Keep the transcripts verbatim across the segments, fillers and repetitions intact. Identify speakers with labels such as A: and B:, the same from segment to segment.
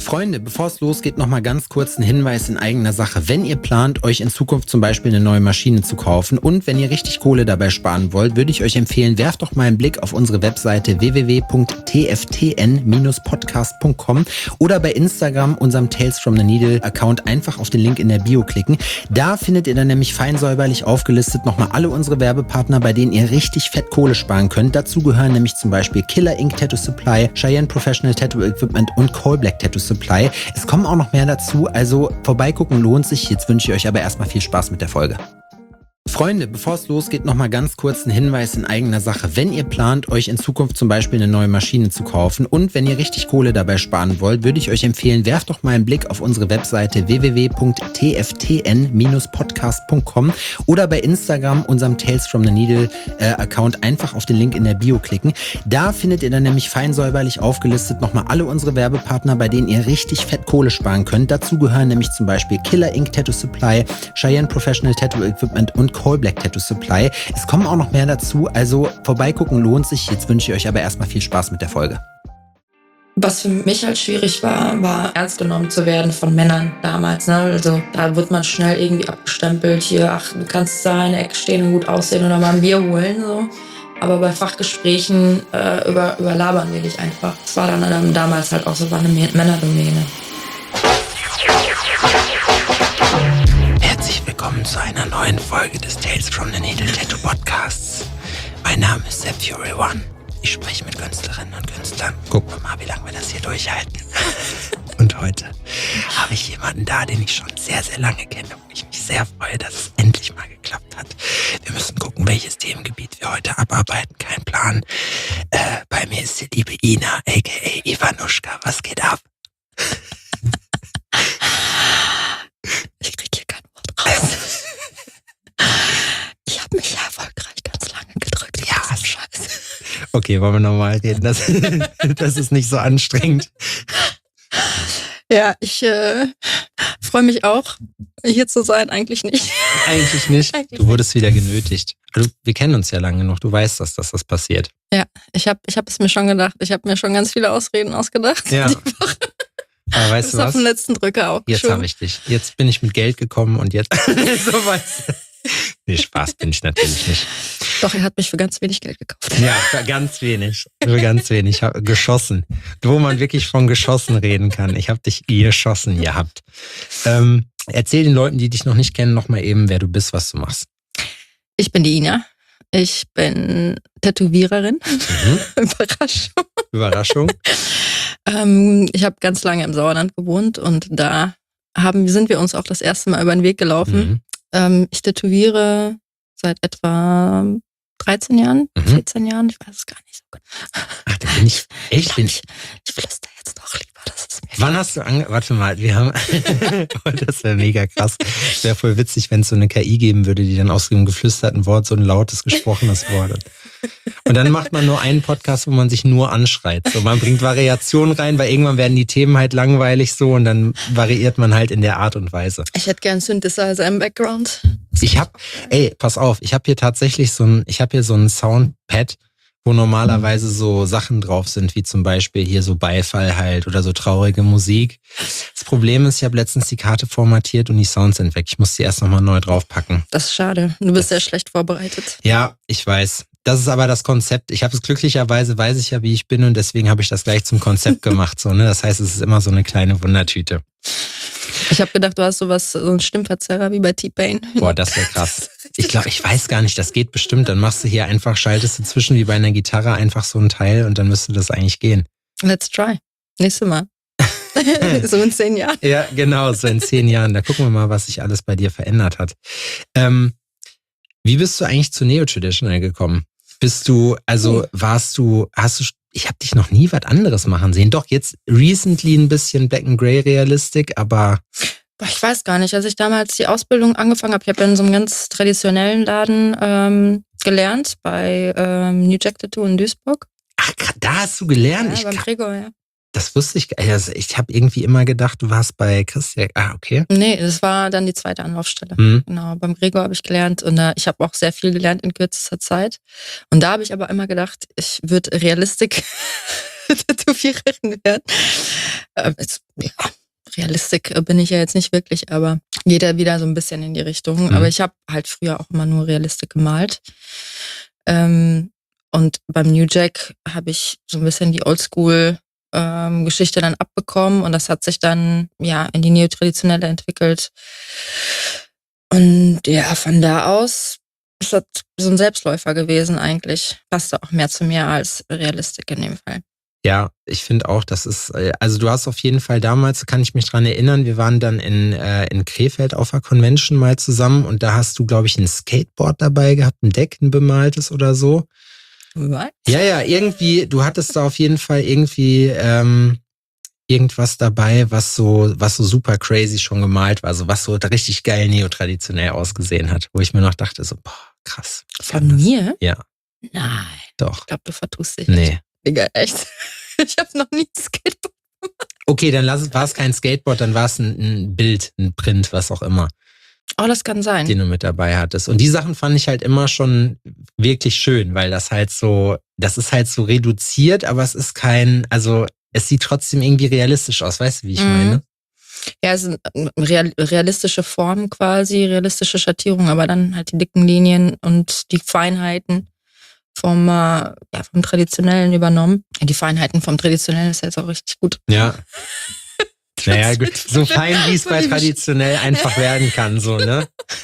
A: Freunde, bevor es losgeht, nochmal ganz kurz ein Hinweis in eigener Sache. Wenn ihr plant, euch in Zukunft zum Beispiel eine neue Maschine zu kaufen und wenn ihr richtig Kohle dabei sparen wollt, würde ich euch empfehlen, werft doch mal einen Blick auf unsere Webseite w w w punkt t f t n Bindestrich podcast punkt com oder bei Instagram, unserem Tales from the Needle Account, einfach auf den Link in der Bio klicken. Da findet ihr dann nämlich fein säuberlich aufgelistet nochmal alle unsere Werbepartner, bei denen ihr richtig fett Kohle sparen könnt. Dazu gehören nämlich zum Beispiel Killer Ink Tattoo Supply, Cheyenne Professional Tattoo Equipment und Coal Black Tattoo Supply. Es kommen auch noch mehr dazu, also vorbeigucken lohnt sich. Jetzt wünsche ich euch aber erstmal viel Spaß mit der Folge. Freunde, bevor es losgeht, nochmal ganz kurz ein Hinweis in eigener Sache. Wenn ihr plant, euch in Zukunft zum Beispiel eine neue Maschine zu kaufen und wenn ihr richtig Kohle dabei sparen wollt, würde ich euch empfehlen, werft doch mal einen Blick auf unsere Webseite w w w punkt t f t n Bindestrich podcast punkt com oder bei Instagram, unserem Tales from the Needle äh, Account, einfach auf den Link in der Bio klicken. Da findet ihr dann nämlich fein säuberlich aufgelistet nochmal alle unsere Werbepartner, bei denen ihr richtig fett Kohle sparen könnt. Dazu gehören nämlich zum Beispiel Killer Ink Tattoo Supply, Cheyenne Professional Tattoo Equipment und Coal Black Tattoo Supply. Es kommen auch noch mehr dazu, also vorbeigucken lohnt sich. Jetzt wünsche ich euch aber erstmal viel Spaß mit der Folge.
B: Was für mich halt schwierig war, war ernst genommen zu werden von Männern damals. Ne? Also da wird man schnell irgendwie abgestempelt. Hier, ach, du kannst da in der Ecke stehen und gut aussehen oder mal ein Bier holen. So. Aber bei Fachgesprächen äh, über, überlabern wir dich einfach. Das war dann ähm, damals halt auch so, war eine Männerdomäne.
A: Willkommen zu einer neuen Folge des Tales from the Needle Tattoo Podcasts. Mein Name ist Sepp Fury One. Ich spreche mit Künstlerinnen und Künstlern. Gucken wir mal, wie lange wir das hier durchhalten. Und heute habe ich jemanden da, den ich schon sehr, sehr lange kenne und ich mich sehr freue, dass es endlich mal geklappt hat. Wir müssen gucken, welches Themengebiet wir heute abarbeiten. Kein Plan. Äh, bei mir ist die liebe Ina, aka Ivanuschka. Was geht ab?
B: Ich krieg hier kein Wort raus. Ich habe mich ja erfolgreich ganz lange gedrückt.
A: Ja, Scheiße. Okay, wollen wir nochmal reden? Das, das ist nicht so anstrengend.
B: Ja, ich äh, freue mich auch, hier zu sein. Eigentlich nicht.
A: Eigentlich nicht.
B: Eigentlich
A: du wurdest wieder genötigt. Also, wir kennen uns ja lange genug. Du weißt, dass, dass das passiert.
B: Ja, ich habe ich hab es mir schon gedacht. Ich habe mir schon ganz viele Ausreden ausgedacht.
A: Ja. Aber weißt
B: das
A: du
B: ist
A: was?
B: auf den letzten Drücker auch.
A: Jetzt habe ich dich. Jetzt bin ich mit Geld gekommen und jetzt so weißt du. Nee, Spaß bin ich natürlich nicht.
B: Doch, er hat mich für ganz wenig Geld gekauft.
A: Ja, für ganz wenig. Für ganz wenig. Ich habe geschossen. Wo man wirklich von geschossen reden kann. Ich habe dich geschossen gehabt. Ähm, erzähl den Leuten, die dich noch nicht kennen, noch mal eben, wer du bist, was du machst.
B: Ich bin die Ina. Ich bin Tätowiererin.
A: Mhm.
B: Überraschung.
A: Überraschung.
B: ähm, ich habe ganz lange im Sauerland gewohnt und da haben, sind wir uns auch das erste Mal über den Weg gelaufen.
A: Mhm.
B: Ähm, ich tätowiere seit etwa dreizehn Jahren,
A: Mhm.
B: vierzehn Jahren, ich weiß es gar nicht so genau.
A: Ach, da bin ich echt. Bin
B: ich, ich flüster jetzt doch lieber, das ist mir
A: Wann hast du ange... Warte mal, wir haben... oh, das wäre mega krass. Das wäre voll witzig, wenn es so eine K I geben würde, die dann aus dem geflüsterten Wort so ein lautes, gesprochenes Wort hat. Und dann macht man nur einen Podcast, wo man sich nur anschreit. So, man bringt Variationen rein, weil irgendwann werden die Themen halt langweilig so und dann variiert man halt in der Art und Weise.
B: Ich hätte gern Synthesizer im Background.
A: Ich hab, ey, pass auf, ich habe hier tatsächlich so ein, ich habe hier so ein Soundpad, wo normalerweise so Sachen drauf sind, wie zum Beispiel hier so Beifall halt oder so traurige Musik. Das Problem ist, ich habe letztens die Karte formatiert und die Sounds sind weg. Ich muss die erst nochmal neu draufpacken.
B: Das ist schade. Du bist sehr schlecht vorbereitet.
A: Ja, ich weiß. Das ist aber das Konzept. Ich habe es glücklicherweise, weiß ich ja, wie ich bin und deswegen habe ich das gleich zum Konzept gemacht. So, ne? Das heißt, es ist immer so eine kleine Wundertüte.
B: Ich habe gedacht, du hast sowas, so einen Stimmverzerrer wie bei T-Pain.
A: Boah, das wäre krass. Ich glaube, ich weiß gar nicht, das geht bestimmt. Dann machst du hier einfach, schaltest du zwischen wie bei einer Gitarre einfach so ein Teil und dann müsste das eigentlich gehen.
B: Let's try. Nächstes Mal. So in zehn Jahren.
A: Ja, genau, so in zehn Jahren. Da gucken wir mal, was sich alles bei dir verändert hat. Ähm, wie bist du eigentlich zu Neo-Traditional gekommen? Bist du, also warst du, hast du, ich habe dich noch nie was anderes machen sehen. Doch, jetzt recently ein bisschen Black and Grey Realistik, aber...
B: Ich weiß gar nicht, als ich damals die Ausbildung angefangen habe, ich habe ja in so einem ganz traditionellen Laden ähm, gelernt, bei ähm, New Jack Tattoo in Duisburg.
A: Ach, da hast du gelernt?
B: Ja,
A: ich
B: beim
A: kann,
B: Gregor, ja.
A: Das wusste ich, also ich habe irgendwie immer gedacht, du warst bei Christian. Ah, okay.
B: Nee, das war dann die zweite Anlaufstelle.
A: Mhm.
B: Genau, beim Gregor habe ich gelernt und äh, ich habe auch sehr viel gelernt in kürzester Zeit. Und da habe ich aber immer gedacht, ich würde Realistik Tätowiererin werden. Äh, jetzt, ja, Realistik bin ich ja jetzt nicht wirklich, aber geht ja wieder so ein bisschen in die Richtung.
A: Mhm.
B: Aber ich habe halt früher auch immer nur Realistik gemalt. Ähm, und beim New Jack habe ich so ein bisschen die Oldschool ähm, Geschichte dann abbekommen und das hat sich dann ja in die neotraditionelle entwickelt. Und ja, von da aus ist das so ein Selbstläufer gewesen eigentlich. Passte auch mehr zu mir als Realistik in dem Fall.
A: Ja, ich finde auch, das ist, also du hast auf jeden Fall damals, kann ich mich dran erinnern, wir waren dann in, äh, in Krefeld auf der Convention mal zusammen und da hast du, glaube ich, ein Skateboard dabei gehabt, ein Deck, ein bemaltes oder so.
B: Was?
A: Ja, ja, irgendwie, du hattest da auf jeden Fall irgendwie ähm, irgendwas dabei, was so, was so super crazy schon gemalt war, so was so richtig geil neotraditionell ausgesehen hat, wo ich mir noch dachte, so, boah, krass.
B: Von mir?
A: Ja.
B: Nein.
A: Doch.
B: Ich glaube, du vertust dich.
A: Nee.
B: Digga, echt. Ich habe noch nie ein Skateboard gemacht.
A: Okay, dann lass es, war es kein Skateboard, dann war es ein, ein Bild, ein Print, was auch immer.
B: Oh, das kann sein.
A: Den du mit dabei hattest. Und die Sachen fand ich halt immer schon wirklich schön, weil das halt so, das ist halt so reduziert, aber es ist kein, also es sieht trotzdem irgendwie realistisch aus, weißt du, wie ich
B: Mhm.
A: meine?
B: Ja, es sind real, realistische Formen quasi, realistische Schattierungen, aber dann halt die dicken Linien und die Feinheiten vom, äh, ja, vom Traditionellen übernommen. Ja, die Feinheiten vom Traditionellen ist jetzt auch richtig gut.
A: Ja. Naja, gut, so fein wie es
B: So
A: bei
B: die-
A: traditionell einfach werden kann, so, ne?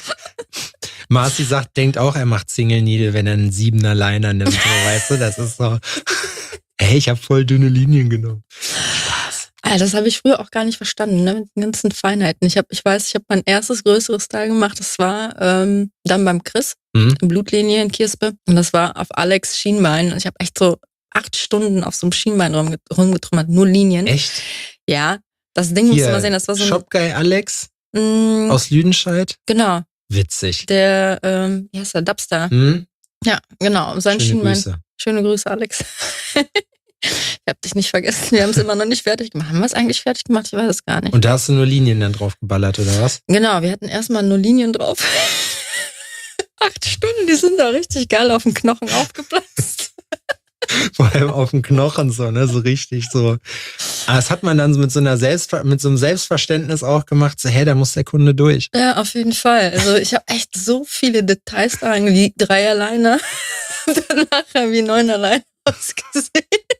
A: Marci sagt, denkt auch, er macht Single Needle, wenn er einen Siebener Liner nimmt, so, weißt du, das ist so, ey, ich habe voll dünne Linien genommen. Spaß.
B: Also das habe ich früher auch gar nicht verstanden, ne? Mit den ganzen Feinheiten. Ich habe, ich weiß, ich habe mein erstes größeres Teil gemacht. Das war ähm, dann beim Chris
A: Mhm.
B: in Blutlinie in Kirspe und das war auf Alex Schienbein. Und ich habe echt so acht Stunden auf so einem Schienbein rumget- rumgetrümmert, nur Linien.
A: Echt?
B: Ja, das Ding musst du mal sehen. Das war so ein
A: Shopguy Alex
B: mh,
A: aus Lüdenscheid.
B: genau
A: Witzig.
B: der, ähm, wie heißt der, Dubstar.
A: Hm?
B: Ja, genau. Sein
A: Schöne
B: Schienbein.
A: Grüße.
B: Schöne Grüße, Alex. Ich habe dich nicht vergessen. Wir haben es immer noch nicht fertig gemacht. Haben wir es eigentlich fertig gemacht? Ich weiß es gar nicht.
A: Und da hast du nur Linien dann drauf geballert, oder was?
B: Genau, wir hatten erstmal nur Linien drauf. Acht Stunden, die sind da richtig geil auf den Knochen aufgeplatzt.
A: Vor allem auf dem Knochen so, ne, so richtig so. Aber das hat man dann so mit so einer Selbstver mit so einem Selbstverständnis auch gemacht, so, hey, da muss der Kunde durch.
B: Ja, auf jeden Fall. Also ich habe echt so viele Details da wie Dreierleiner und dann nachher wie Neunerleiner ausgesehen.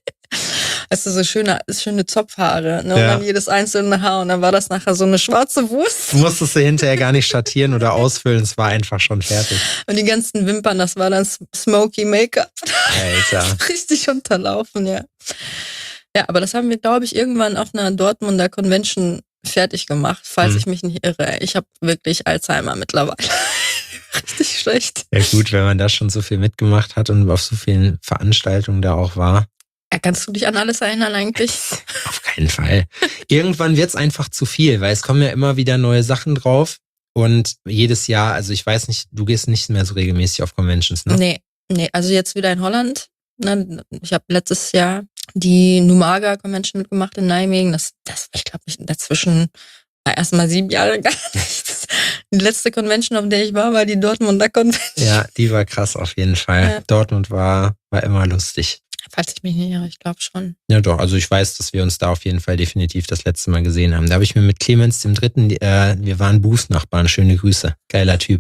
B: Also so schöne, schöne Zopfhaare, ne? Und
A: Ja.
B: dann jedes einzelne Haar und dann war das nachher so eine schwarze Wurst.
A: Du musstest sie hinterher gar nicht schattieren oder ausfüllen, es war einfach schon fertig.
B: Und die ganzen Wimpern, das war dann Smoky Make-up.
A: Alter.
B: Richtig unterlaufen, ja. Ja, aber das haben wir, glaube ich, irgendwann auf einer Dortmunder Convention fertig gemacht, falls
A: Hm.
B: ich mich nicht irre. Ich habe wirklich Alzheimer mittlerweile. Richtig schlecht.
A: Ja gut, wenn man da schon so viel mitgemacht hat und auf so vielen Veranstaltungen da auch war.
B: Ja, kannst du dich an alles erinnern eigentlich?
A: Auf keinen Fall. Irgendwann wird's einfach zu viel, weil es kommen ja immer wieder neue Sachen drauf. Und jedes Jahr, also ich weiß nicht, du gehst nicht mehr so regelmäßig auf Conventions, ne?
B: Nee, nee, also jetzt wieder in Holland. Ne? Ich habe letztes Jahr die Numaga Convention mitgemacht in Nijmegen. Das, das ich glaube, ich dazwischen war erst mal sieben Jahre gar nichts. Die letzte Convention, auf der ich war, war die Dortmunder Convention.
A: Ja, die war krass auf jeden Fall.
B: Ja.
A: Dortmund war, war immer lustig.
B: Falls ich mich nicht irre, ich glaube schon.
A: Ja doch, also ich weiß, dass wir uns da auf jeden Fall definitiv das letzte Mal gesehen haben. Da habe ich mir mit Clemens dem Dritten, äh, wir waren Bußnachbarn, schöne Grüße. Geiler Typ.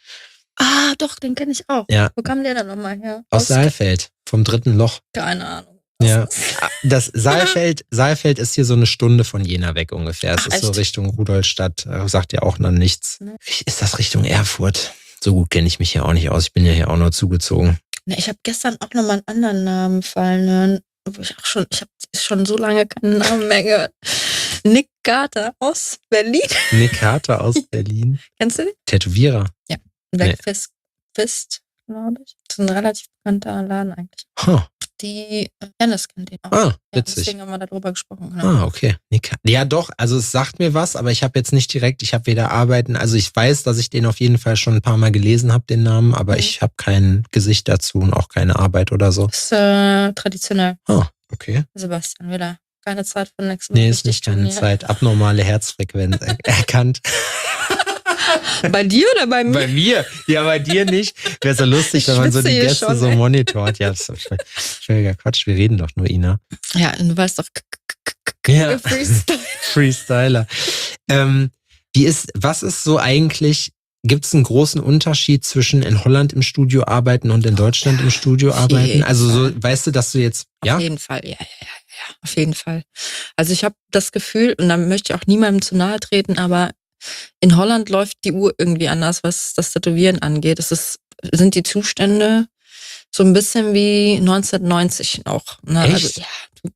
B: Ah, doch, den kenne ich auch.
A: Ja.
B: Wo kam der denn nochmal her?
A: Aus Saalfeld, vom dritten Loch.
B: Keine Ahnung.
A: Ja. Das Saalfeld, Saalfeld ist hier so eine Stunde von Jena weg ungefähr. Es
B: Ach,
A: ist so
B: echt?
A: Richtung Rudolstadt, äh, sagt ja auch noch nichts.
B: Ne.
A: Ist das Richtung Erfurt? So gut kenne ich mich hier auch nicht aus. Ich bin ja hier auch nur zugezogen.
B: Ne, ich habe gestern auch nochmal einen anderen Namen fallen hören, wo ich auch schon, ich habe schon so lange keinen Namen mehr gehört. Nick Carter aus Berlin.
A: Nick Carter aus Berlin.
B: Kennst du den?
A: Tätowierer.
B: Blackfist, Fist, glaube ich. Das ist ein relativ bekannter Laden eigentlich.
A: Huh.
B: Die, äh, Dennis kennt den auch.
A: Ah,
B: Ja,
A: witzig.
B: deswegen haben wir darüber gesprochen. Genau.
A: Ah, okay. Nick, ja, doch, also es sagt mir was, aber ich habe jetzt nicht direkt, ich habe weder Arbeiten, also ich weiß, dass ich den auf jeden Fall schon ein paar Mal gelesen habe, den Namen, aber
B: Mhm.
A: ich habe kein Gesicht dazu und auch keine Arbeit oder so.
B: Ist äh, traditionell.
A: Ah, okay.
B: Sebastian, wieder. Keine Zeit für nächste Woche.
A: Nee, ist
B: richtig
A: nicht keine
B: trainieren.
A: Zeit. Abnormale Herzfrequenz er- erkannt.
B: Bei dir oder bei mir?
A: Bei mir. Ja, bei dir nicht. Wäre so lustig, wenn man so die Gäste schon, so ey. monitort. Ja, das ist völliger Quatsch. Wir reden doch nur, Ina.
B: Ja, du weißt doch.
A: Ja. Freestyler. Freestyler. Ähm, wie ist, was ist so eigentlich, gibt es einen großen Unterschied zwischen in Holland im Studio arbeiten und in Deutschland im Studio arbeiten? Also so, weißt du, dass du jetzt, ja?
B: Auf jeden Fall, ja, ja, ja, ja, auf jeden Fall. Also ich habe das Gefühl, und da möchte ich auch niemandem zu nahe treten, aber in Holland läuft die Uhr irgendwie anders, was das Tätowieren angeht. Es ist, sind die Zustände so ein bisschen wie neunzehnhundertneunzig noch. Ne?
A: Echt?
B: Also, ja,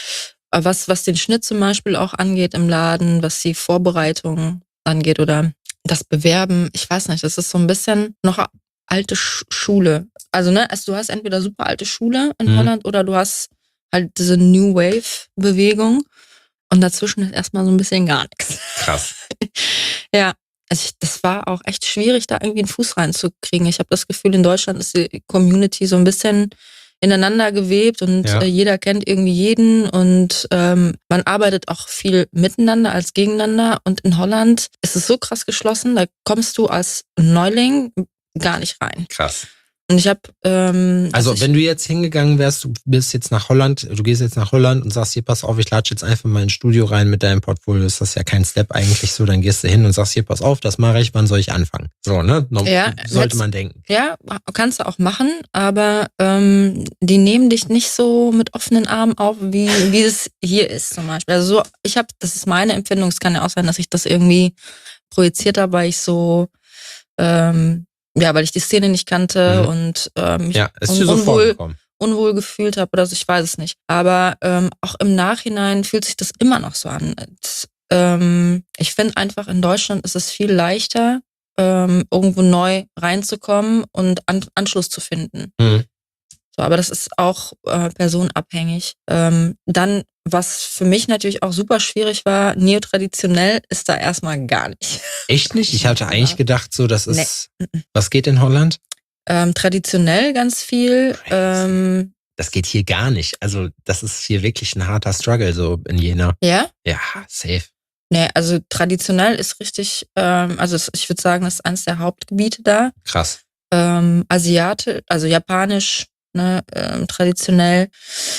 B: was, was den Schnitt zum Beispiel auch angeht im Laden, was die Vorbereitung angeht oder das Bewerben, ich weiß nicht, das ist so ein bisschen noch alte Sch- Schule. Also, ne, also du hast entweder super alte Schule in mhm. Holland oder du hast halt diese New Wave-Bewegung und dazwischen ist erstmal so ein bisschen gar nichts.
A: Krass.
B: Ja, also ich, das war auch echt schwierig, da irgendwie einen Fuß reinzukriegen. Ich habe das Gefühl, in Deutschland ist die Community so ein bisschen ineinander gewebt und ja. äh, jeder kennt irgendwie jeden und ähm, man arbeitet auch viel miteinander als gegeneinander. Und in Holland ist es so krass geschlossen, da kommst du als Neuling gar nicht rein.
A: Krass.
B: Und ich habe ähm,
A: also,
B: also
A: wenn du jetzt hingegangen wärst, du bist jetzt nach Holland, du gehst jetzt nach Holland und sagst, hier, pass auf, ich latsche jetzt einfach mal ins Studio rein mit deinem Portfolio, ist das ja kein Step eigentlich so, dann gehst du hin und sagst, hier, pass auf, das mache ich, wann soll ich anfangen? So, ne?
B: Ja,
A: sollte
B: jetzt,
A: man denken.
B: Ja, kannst du auch machen, aber ähm, die nehmen dich nicht so mit offenen Armen auf, wie, wie es hier ist zum Beispiel. Also so, ich habe, das ist meine Empfindung, es kann ja auch sein, dass ich das irgendwie projiziert habe, weil ich so ähm, ja, weil ich die Szene nicht kannte mhm. und ähm,
A: ja, ist
B: un-
A: dir so
B: unwohl,
A: vorgekommen.
B: unwohl gefühlt habe oder so, ich weiß es nicht. Aber ähm, auch im Nachhinein fühlt sich das immer noch so an. Und, ähm, ich finde einfach, in Deutschland ist es viel leichter, ähm, irgendwo neu reinzukommen und an- Anschluss zu finden.
A: Mhm.
B: So, aber das ist auch äh, personenabhängig. Ähm, dann, was für mich natürlich auch super schwierig war, neotraditionell ist da erstmal gar nicht.
A: Echt nicht? Ich hatte eigentlich gedacht, so, das ist,
B: nee.
A: Was geht in Holland?
B: Ähm, traditionell ganz viel. Ähm,
A: das geht hier gar nicht. Also, das ist hier wirklich ein harter Struggle, so in Jena.
B: Ja?
A: Ja, safe.
B: Nee, also traditionell ist richtig, ähm, also ich würde sagen, das ist eines der Hauptgebiete da.
A: Krass.
B: Ähm, Asiate, also japanisch, ne, ähm, traditionell.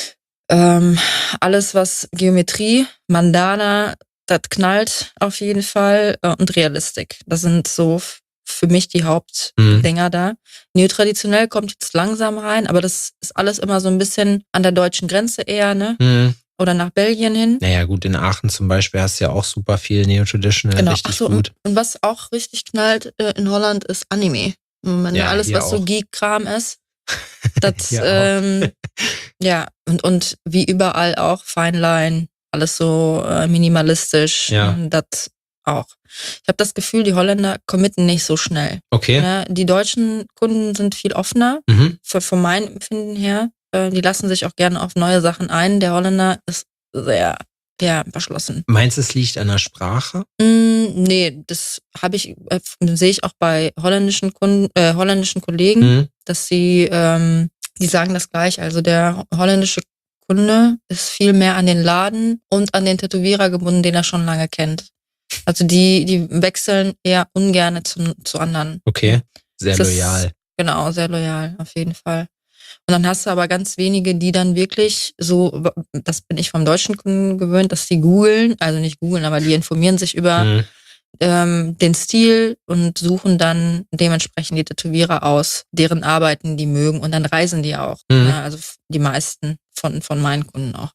B: Ähm, alles, was Geometrie, Mandana, das knallt auf jeden Fall äh, und Realistik. Das sind so f- für mich die Hauptdinger mhm. da. Neotraditionell kommt jetzt langsam rein, aber das ist alles immer so ein bisschen an der deutschen Grenze eher, ne?
A: Mhm.
B: Oder nach Belgien hin.
A: Naja, gut, in Aachen zum Beispiel hast du ja auch super viel Neo-Traditional,
B: genau.
A: richtig
B: Ach so,
A: gut.
B: Und, und was auch richtig knallt äh, in Holland ist Anime. Wenn
A: ja,
B: alles, was
A: auch.
B: so Geek-Kram ist. Das, ähm, ja, und, und wie überall auch Feinlein, alles so äh, minimalistisch.
A: Ja.
B: Das auch. Ich habe das Gefühl, die Holländer committen nicht so schnell.
A: Okay.
B: Ne? Die deutschen Kunden sind viel offener,
A: mhm.
B: von, von meinem Empfinden her. Äh, die lassen sich auch gerne auf neue Sachen ein. Der Holländer ist sehr, ja, verschlossen.
A: Meinst du, es liegt an der Sprache?
B: Mm, nee, das habe ich, äh, sehe ich auch bei holländischen Kunden, äh, holländischen Kollegen,
A: mhm.
B: dass sie, ähm, die sagen das gleich. Also der holländische Kunde ist viel mehr an den Laden und an den Tätowierer gebunden, den er schon lange kennt. Also die, die wechseln eher ungern zu, zu anderen.
A: Okay, sehr
B: das
A: loyal.
B: Ist, genau, sehr loyal, auf jeden Fall. Und dann hast du aber ganz wenige, die dann wirklich so, das bin ich vom deutschen Kunden gewöhnt, dass die googeln, also nicht googeln, aber die informieren sich über mhm. ähm, den Stil und suchen dann dementsprechend die Tätowierer aus, deren Arbeiten die mögen und dann reisen die auch.
A: Mhm.
B: Ja, also die meisten von, von meinen Kunden auch.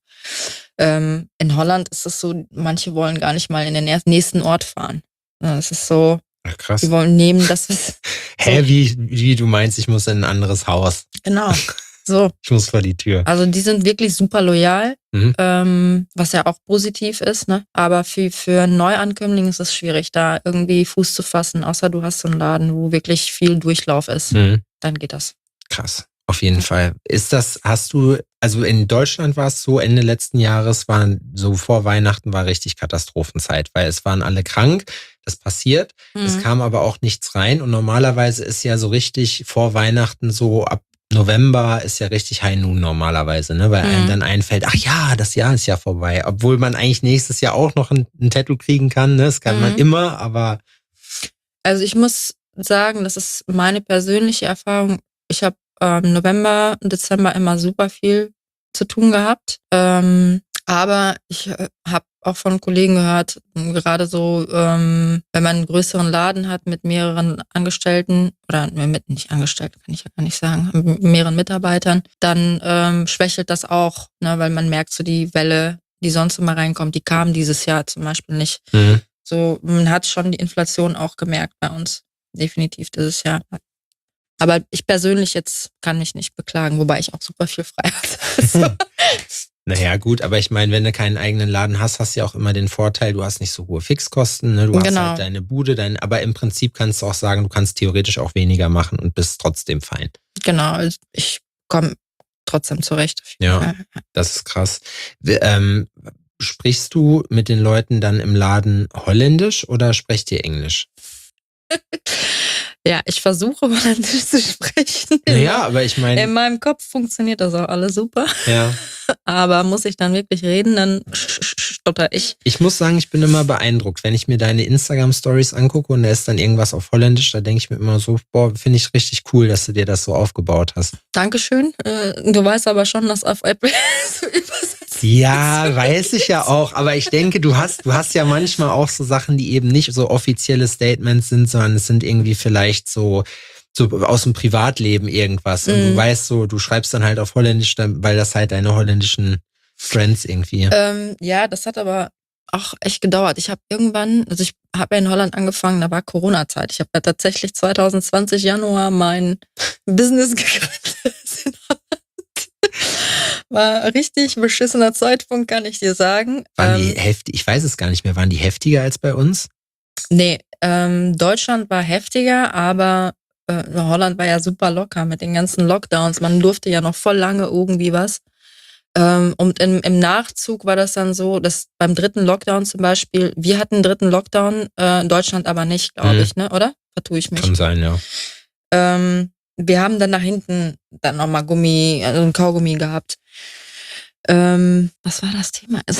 B: Ähm, in Holland ist es so, manche wollen gar nicht mal in den nächsten Ort fahren. Ja, es ist so,
A: ach, krass.
B: Die wollen nehmen, dass wir so.
A: Hä, wie, wie du meinst, ich muss in ein anderes Haus.
B: Genau, so.
A: Ich muss vor die Tür.
B: Also die sind wirklich super loyal, mhm. ähm, was ja auch positiv ist, ne? Aber für, für Neuankömmlinge ist es schwierig, da irgendwie Fuß zu fassen, außer du hast so einen Laden, wo wirklich viel Durchlauf ist.
A: Mhm.
B: Dann geht das.
A: Krass. Auf jeden Fall. Ist das, hast du, also in Deutschland war es so, Ende letzten Jahres waren so vor Weihnachten war richtig Katastrophenzeit, weil es waren alle krank, das passiert, mhm. es kam aber auch nichts rein und normalerweise ist ja so richtig vor Weihnachten so ab November ist ja richtig High Noon normalerweise, ne, weil mhm. einem dann einfällt, ach ja, das Jahr ist ja vorbei, obwohl man eigentlich nächstes Jahr auch noch ein, ein Tattoo kriegen kann, ne, das kann mhm. man immer, aber
B: Also ich muss sagen, das ist meine persönliche Erfahrung. Ich habe ähm, November und Dezember immer super viel zu tun gehabt. Ähm, aber ich äh, habe auch von Kollegen gehört, gerade so, ähm, wenn man einen größeren Laden hat mit mehreren Angestellten oder mit nicht Angestellten, kann ich ja gar nicht sagen, mit mehreren Mitarbeitern, dann ähm, schwächelt das auch, ne, weil man merkt so die Welle, die sonst immer reinkommt, die kam dieses Jahr zum Beispiel nicht.
A: Mhm.
B: So, man hat schon die Inflation auch gemerkt bei uns, definitiv dieses Jahr. Aber ich persönlich jetzt kann mich nicht beklagen, wobei ich auch super viel frei hatte. So.
A: Naja, gut, aber ich meine, wenn du keinen eigenen Laden hast, hast du ja auch immer den Vorteil, du hast nicht so hohe Fixkosten, ne? Du hast
B: Genau.
A: halt deine Bude, dein, aber im Prinzip kannst du auch sagen, du kannst theoretisch auch weniger machen und bist trotzdem fein.
B: Genau, also ich komme trotzdem zurecht.
A: Ja, das ist krass. Ähm, sprichst du mit den Leuten dann im Laden Holländisch oder sprecht ihr Englisch?
B: Ja, ich versuche Holländisch zu sprechen.
A: Naja, aber ich meine...
B: In meinem Kopf funktioniert das auch alles super.
A: Ja.
B: Aber muss ich dann wirklich reden, dann stotter ich.
A: Ich muss sagen, ich bin immer beeindruckt, wenn ich mir deine Instagram-Stories angucke und da ist dann irgendwas auf Holländisch, da denke ich mir immer so, boah, finde ich richtig cool, dass du dir das so aufgebaut hast.
B: Dankeschön. Du weißt aber schon, dass auf Apple so übersetzt.
A: Ja, weiß ich ja auch, aber ich denke, du hast, du hast ja manchmal auch so Sachen, die eben nicht so offizielle Statements sind, sondern es sind irgendwie vielleicht so, so aus dem Privatleben irgendwas. Und mm. du weißt so, du schreibst dann halt auf Holländisch, weil das halt deine holländischen Friends irgendwie.
B: Ähm, ja, das hat aber auch echt gedauert. Ich habe irgendwann, also ich habe ja in Holland angefangen, da war Corona-Zeit. Ich habe ja tatsächlich zwanzig zwanzig Januar mein Business gegründet in Holland. War richtig beschissener Zeitpunkt, kann ich dir sagen.
A: Waren
B: ähm,
A: die heftig? Ich weiß es gar nicht mehr. Waren die heftiger als bei uns?
B: Nee, ähm, Deutschland war heftiger, aber äh, Holland war ja super locker mit den ganzen Lockdowns. Man durfte ja noch voll lange irgendwie was. Ähm, und im, im Nachzug war das dann so, dass beim dritten Lockdown zum Beispiel, wir hatten einen dritten Lockdown, äh, Deutschland aber nicht, glaube
A: Mhm.
B: ich, ne? Oder? Vertue ich mich.
A: Kann sein, ja.
B: Ähm, wir haben dann nach hinten dann nochmal Gummi, also ein Kaugummi gehabt. Ähm, was war das Thema?
A: Es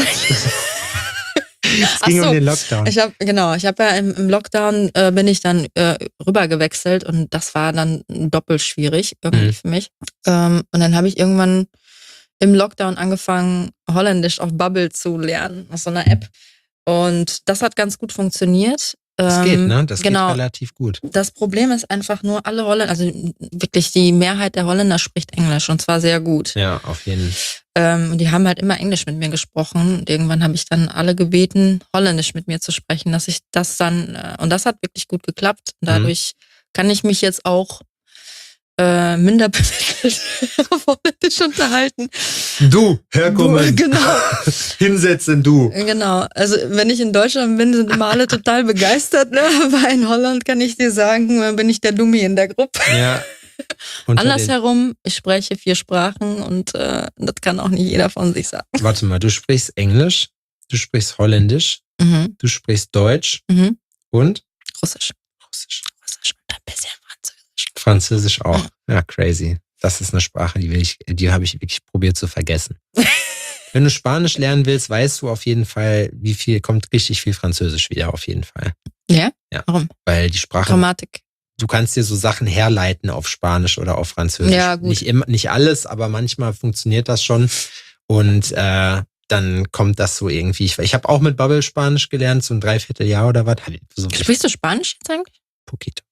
A: ging
B: so,
A: um den Lockdown.
B: Ich habe genau, ich habe ja im, im Lockdown äh, bin ich dann äh, rüber gewechselt und das war dann doppelt schwierig irgendwie
A: Mhm.
B: für mich. Ähm, und dann habe ich irgendwann im Lockdown angefangen, Holländisch auf Bubble zu lernen, aus so einer App. Und das hat ganz gut funktioniert.
A: Das
B: Ähm,
A: geht, ne? Das
B: genau.
A: geht relativ gut.
B: Das Problem ist einfach nur, alle Holländer, also wirklich die Mehrheit der Holländer spricht Englisch und zwar sehr gut.
A: Ja, auf jeden Fall.
B: Ähm, und die haben halt immer Englisch mit mir gesprochen. Und irgendwann habe ich dann alle gebeten, Holländisch mit mir zu sprechen, dass ich das dann, äh, und das hat wirklich gut geklappt. Und dadurch mhm. kann ich mich jetzt auch äh, minder bemittelt auf Holländisch unterhalten.
A: Du, herkommen.
B: Genau.
A: Hinsetzen, du.
B: Genau. Also wenn ich in Deutschland bin, sind immer alle total begeistert. Ne? Aber in Holland kann ich dir sagen, bin ich der Dummi in der Gruppe.
A: Ja.
B: Andersherum, ich spreche vier Sprachen und äh, das kann auch nicht jeder von sich sagen.
A: Warte mal, du sprichst Englisch, du sprichst Holländisch,
B: Mhm.
A: du sprichst Deutsch
B: Mhm.
A: und
B: Russisch.
A: Russisch.
B: Russisch und ein bisschen Französisch.
A: Französisch auch. Ja, crazy. Das ist eine Sprache, die will ich, die habe ich wirklich probiert zu vergessen. Wenn du Spanisch lernen willst, weißt du auf jeden Fall, wie viel, kommt richtig viel Französisch wieder, auf jeden Fall.
B: Ja?
A: Ja.
B: Warum?
A: Weil die Sprache,
B: Grammatik.
A: du kannst dir so Sachen herleiten auf Spanisch oder auf Französisch.
B: Ja, gut.
A: Nicht immer, nicht alles, aber manchmal funktioniert das schon. Und äh, dann kommt das so irgendwie. Ich, ich habe auch mit Bubble Spanisch gelernt, so ein Dreivierteljahr oder was. So
B: Sprichst du Spanisch jetzt eigentlich?
A: Poquito.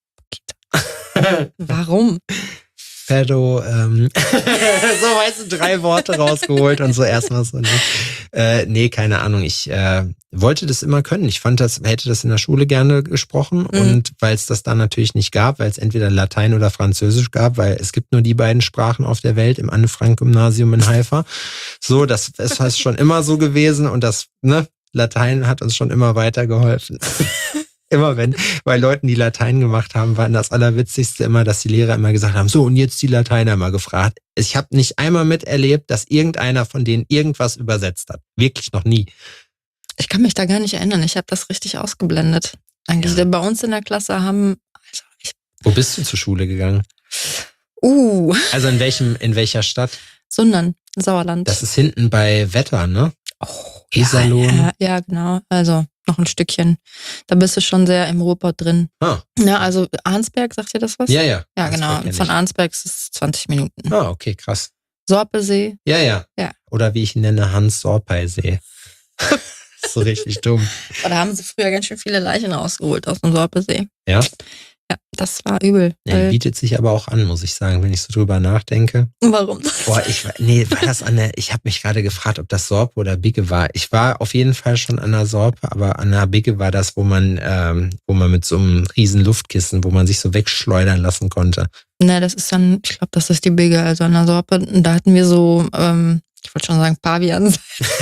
B: Warum?
A: Pero, ähm, so weißt du, drei Worte rausgeholt und so erstmal so. Ne? Äh, nee, keine Ahnung. Ich äh, wollte das immer können. Ich fand das, hätte das in der Schule gerne gesprochen
B: Mhm.
A: und weil es das dann natürlich nicht gab, weil es entweder Latein oder Französisch gab, weil es gibt nur die beiden Sprachen auf der Welt im Anne-Frank-Gymnasium in Haifa. So, das ist halt schon immer so gewesen und das, ne, Latein hat uns schon immer weitergeholfen. Immer wenn, bei Leuten, die Latein gemacht haben, war das Allerwitzigste immer, dass die Lehrer immer gesagt haben, so und jetzt die Lateiner mal gefragt. Ich habe nicht einmal miterlebt, dass irgendeiner von denen irgendwas übersetzt hat. Wirklich noch nie.
B: Ich kann mich da gar nicht erinnern. Ich habe das richtig ausgeblendet. Eigentlich
A: Ja.
B: bei uns in der Klasse haben, also ich,
A: Wo bist du zur Schule gegangen?
B: uh,
A: Also in welchem, in welcher Stadt?
B: Sundern, Sauerland.
A: Das ist hinten bei Wetter, ne?
B: oh,
A: Iserlohn.
B: Ja, ja, ja, genau. Also noch ein Stückchen. Da bist du schon sehr im Ruhrpott drin.
A: Ah.
B: Ja, also Arnsberg, sagt dir das was?
A: Ja, ja.
B: Ja,
A: Arnsberg
B: genau.
A: kenn
B: Von
A: ich.
B: Arnsberg ist es zwanzig Minuten.
A: Ah, okay, krass.
B: Sorpesee.
A: Ja, ja.
B: Ja.
A: Oder wie ich ihn nenne, Hans-Sorpei-See. So richtig dumm.
B: Oh, da haben sie früher ganz schön viele Leichen rausgeholt aus dem Sorpesee.
A: Ja?
B: Ja, das war übel.
A: Ja,
B: weil-
A: bietet sich aber auch an, muss ich sagen, wenn ich so drüber nachdenke.
B: Warum?
A: Boah, ich war, nee, war das an der, ich habe mich gerade gefragt, ob das Sorpe oder Bigge war. Ich war auf jeden Fall schon an der Sorpe, aber an der Bigge war das, wo man, ähm, wo man mit so einem riesen Luftkissen, wo man sich so wegschleudern lassen konnte.
B: Ne, das ist dann, ich glaube, das ist die Bigge, also an der Sorpe. Da hatten wir so, ähm, ich wollte schon sagen, Pavian.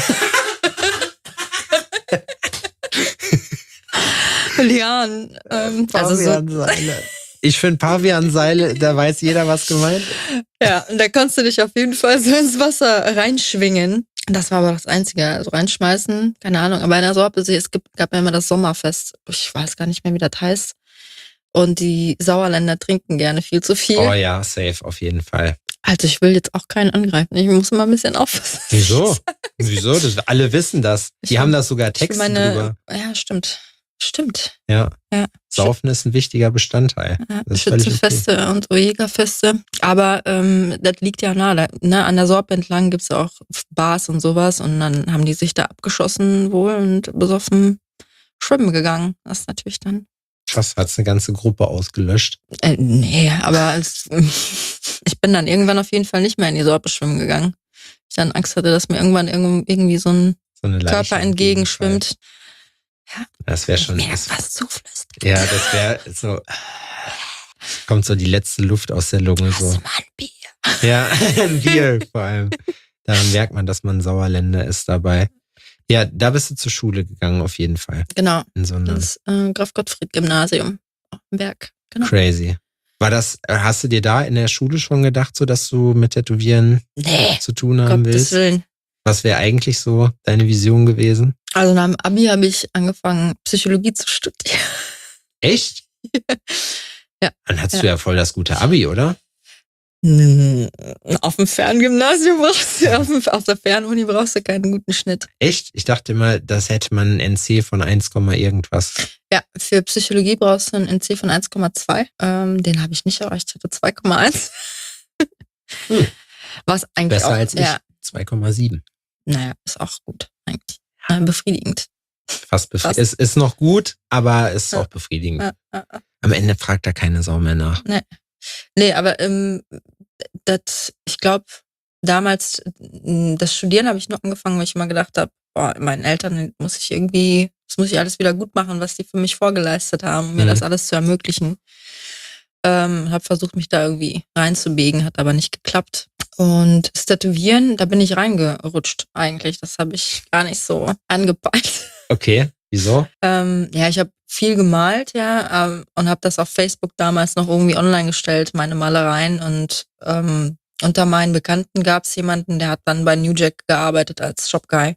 B: Lianen. Ähm, also so,
A: Pavianseile. Ich finde Pavianseile, da weiß jeder, was gemeint ist.
B: ja, und da konntest du dich auf jeden Fall so ins Wasser reinschwingen. Das war aber das Einzige. Also reinschmeißen, keine Ahnung. Aber in der Sorpesee, es gibt, gab ja immer das Sommerfest. Ich weiß gar nicht mehr, wie das heißt. Und die Sauerländer trinken gerne viel zu viel.
A: Oh ja, safe, auf jeden Fall.
B: Also ich will jetzt auch keinen angreifen. Ich muss mal ein bisschen aufpassen.
A: Wieso? Wieso? Das, alle wissen das. Die
B: Ich
A: haben
B: will-
A: das sogar
B: Ich
A: Texte
B: meine,
A: drüber.
B: ja, stimmt. Stimmt.
A: Ja.
B: Ja.
A: Saufen ist ein wichtiger Bestandteil.
B: Ja,
A: Das ist völlig okay.
B: Schützenfeste und so Jägerfeste. Aber ähm, das liegt ja nahe. Da, ne, an der Sorpe entlang gibt's auch Bars und sowas. Und dann haben die sich da abgeschossen wohl und besoffen schwimmen gegangen. Das ist natürlich dann...
A: Krass, hat's eine ganze Gruppe ausgelöscht.
B: Äh, nee, aber als, ich bin dann irgendwann auf jeden Fall nicht mehr in die Sorpe schwimmen gegangen. Ich dann Angst hatte, dass mir irgendwann irgendwie so ein
A: So eine Leiche
B: Körper entgegenschwimmt. Ja,
A: Das wäre schon.
B: mir
A: Das,
B: was zuflößt.
A: ja, das wäre so. Kommt so die letzte Luft aus der Lunge.
B: Hast
A: So.
B: du mal ein Bier?
A: Ja, ein Bier vor allem. Daran merkt man, dass man Sauerländer ist dabei. Ja, da bist du zur Schule gegangen, auf jeden Fall.
B: Genau,
A: In so einem
B: das äh, Graf-Gottfried-Gymnasium auf dem Berg. Genau.
A: Crazy. War das, hast du dir da in der Schule schon gedacht, so dass du mit Tätowieren
B: Nee,
A: zu tun haben
B: Gottes
A: willst?
B: Willen.
A: Was wäre eigentlich so deine Vision gewesen?
B: Also nach dem Abi habe ich angefangen, Psychologie zu studieren.
A: Echt?
B: Ja.
A: Dann hattest
B: Ja.
A: du ja voll das gute Abi, oder?
B: Hm, Auf dem Ferngymnasium brauchst du, auf, dem, auf der Fernuni brauchst du keinen guten Schnitt.
A: Echt? Ich dachte immer, das hätte man ein N C von eins, irgendwas.
B: Ja, für Psychologie brauchst du einen N C von eins Komma zwei. Ähm, den habe ich nicht erreicht, ich hatte zwei Komma eins.
A: Hm.
B: Was eigentlich
A: Besser
B: auch,
A: als ich.
B: ja,
A: zwei Komma sieben.
B: naja, ist auch gut eigentlich. Äh, befriedigend.
A: Fast befriedigend.
B: Fast.
A: Es ist noch gut, aber es ist
B: Ja.
A: auch befriedigend.
B: Ja, ja, ja.
A: Am Ende fragt da keine Sau mehr nach.
B: Nee, aber ähm, das, ich glaube, damals, m, das Studieren habe ich nur angefangen, weil ich immer gedacht habe, boah, meinen Eltern muss ich irgendwie, das muss ich alles wieder gut machen, was die für mich vorgeleistet haben, um mir
A: Mhm.
B: das alles zu ermöglichen. Ähm, habe versucht, mich da irgendwie reinzubiegen, hat aber nicht geklappt. Und das Tätowieren, da bin ich reingerutscht eigentlich. Das habe ich gar nicht so angepeilt.
A: Okay, wieso?
B: Ähm, ja, ich habe viel gemalt, ja, ähm, und habe das auf Facebook damals noch irgendwie online gestellt, meine Malereien. Und ähm, unter meinen Bekannten gab es jemanden, der hat dann bei New Jack gearbeitet als Shopguy.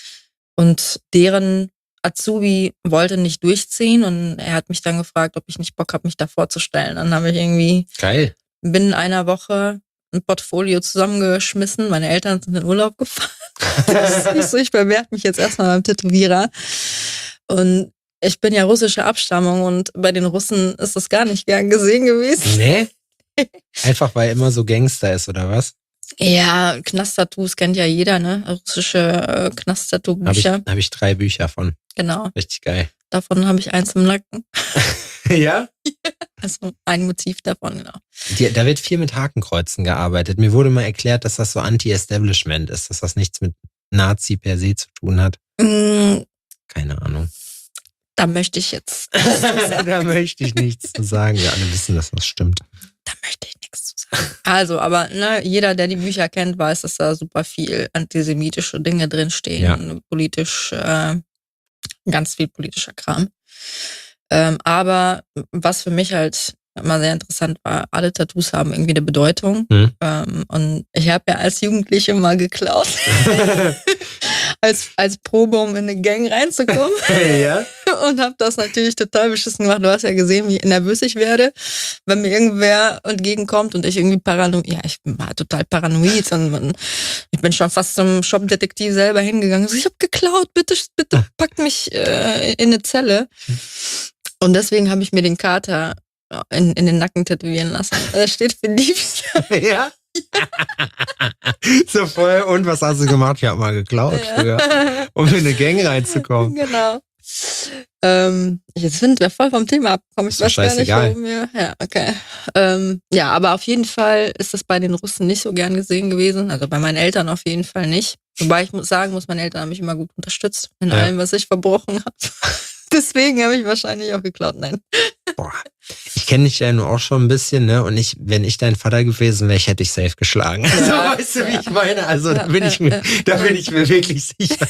B: Und deren Azubi wollte nicht durchziehen und er hat mich dann gefragt, ob ich nicht Bock habe, mich da vorzustellen. Dann habe ich irgendwie
A: Geil.
B: binnen einer Woche ein Portfolio zusammengeschmissen. Meine Eltern sind in Urlaub gefahren. Das ist nicht so, ich bewerbe mich jetzt erstmal beim Tätowierer. Und ich bin ja russischer Abstammung und bei den Russen ist das gar nicht gern gesehen gewesen.
A: Nee? Einfach weil er immer so Gangster ist, oder was?
B: Ja, Knast-Tattoos kennt ja jeder, ne? Russische äh,
A: Habe ich,
B: Knast-Tattoo-Bücher.
A: hab ich drei Bücher von.
B: Genau.
A: Richtig geil.
B: Davon habe ich eins im Nacken.
A: Ja?
B: Also ein Motiv davon, genau.
A: Die, da wird viel mit Hakenkreuzen gearbeitet. Mir wurde mal erklärt, dass das so Anti-Establishment ist, dass das nichts mit Nazi per se zu tun hat.
B: Mm,
A: Keine Ahnung.
B: Da möchte ich jetzt,
A: Da möchte ich nichts zu sagen. Wir alle wissen, dass das stimmt.
B: da möchte ich nichts zu sagen. Also, aber ne, jeder, der die Bücher kennt, weiß, dass da super viel antisemitische Dinge drinstehen.
A: Ja.
B: Politisch, äh, ganz viel politischer Kram. Ähm, aber was für mich halt immer sehr interessant war, alle Tattoos haben irgendwie eine Bedeutung.
A: Hm.
B: Ähm, und ich habe ja als Jugendliche mal geklaut. als, als Probe, um in eine Gang reinzukommen.
A: Ja.
B: Und habe das natürlich total beschissen gemacht. Du hast ja gesehen, wie nervös ich werde, wenn mir irgendwer entgegenkommt und ich irgendwie paranoid, ja, ich war total paranoid und man, ich bin schon fast zum Shop-Detektiv selber hingegangen. So, ich habe geklaut, bitte, bitte packt mich äh, in eine Zelle. Und deswegen habe ich mir den Kater in, in den Nacken tätowieren lassen. Er steht für Diebstahl.
A: Ja. So voll, und was hast du gemacht? Ich hab mal geklaut
B: Ja.
A: früher, um in eine Gang reinzukommen.
B: Genau. Ähm, jetzt sind wir voll vom Thema abgekommen. Ich
A: Ist doch
B: weiß gar nicht,
A: scheißegal.
B: warum wir. Ja, okay. Ähm, ja, aber auf jeden Fall ist das bei den Russen nicht so gern gesehen gewesen. Also bei meinen Eltern auf jeden Fall nicht. Wobei ich muss sagen muss, meine Eltern haben mich immer gut unterstützt in
A: Ja.
B: allem, was ich verbrochen habe. Deswegen habe ich wahrscheinlich auch geklaut. Nein.
A: Boah. Ich kenne dich ja nur auch schon ein bisschen, ne? Und ich, wenn ich dein Vater gewesen wäre, ich hätte dich safe geschlagen.
B: Ja,
A: so, weißt du, wie
B: ja.
A: ich meine? Also da
B: Ja,
A: bin
B: ja,
A: ich mir,
B: ja.
A: da bin ich mir wirklich sicher.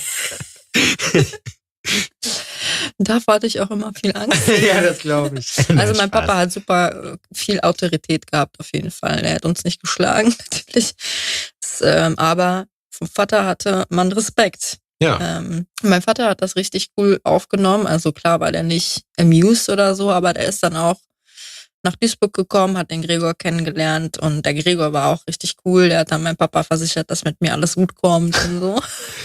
B: Davor hatte ich auch immer viel Angst.
A: Ja, das glaube ich.
B: Also mein Papa hat super äh, viel Autorität gehabt, auf jeden Fall. Er hat uns nicht geschlagen, natürlich. Das, ähm, aber vom Vater hatte man Respekt.
A: Ja.
B: Ähm, mein Vater hat das richtig cool aufgenommen. Also klar war der nicht amused oder so, aber der ist dann auch nach Duisburg gekommen, hat den Gregor kennengelernt und der Gregor war auch richtig cool. Der hat dann meinem Papa versichert, dass mit mir alles gut kommt und so.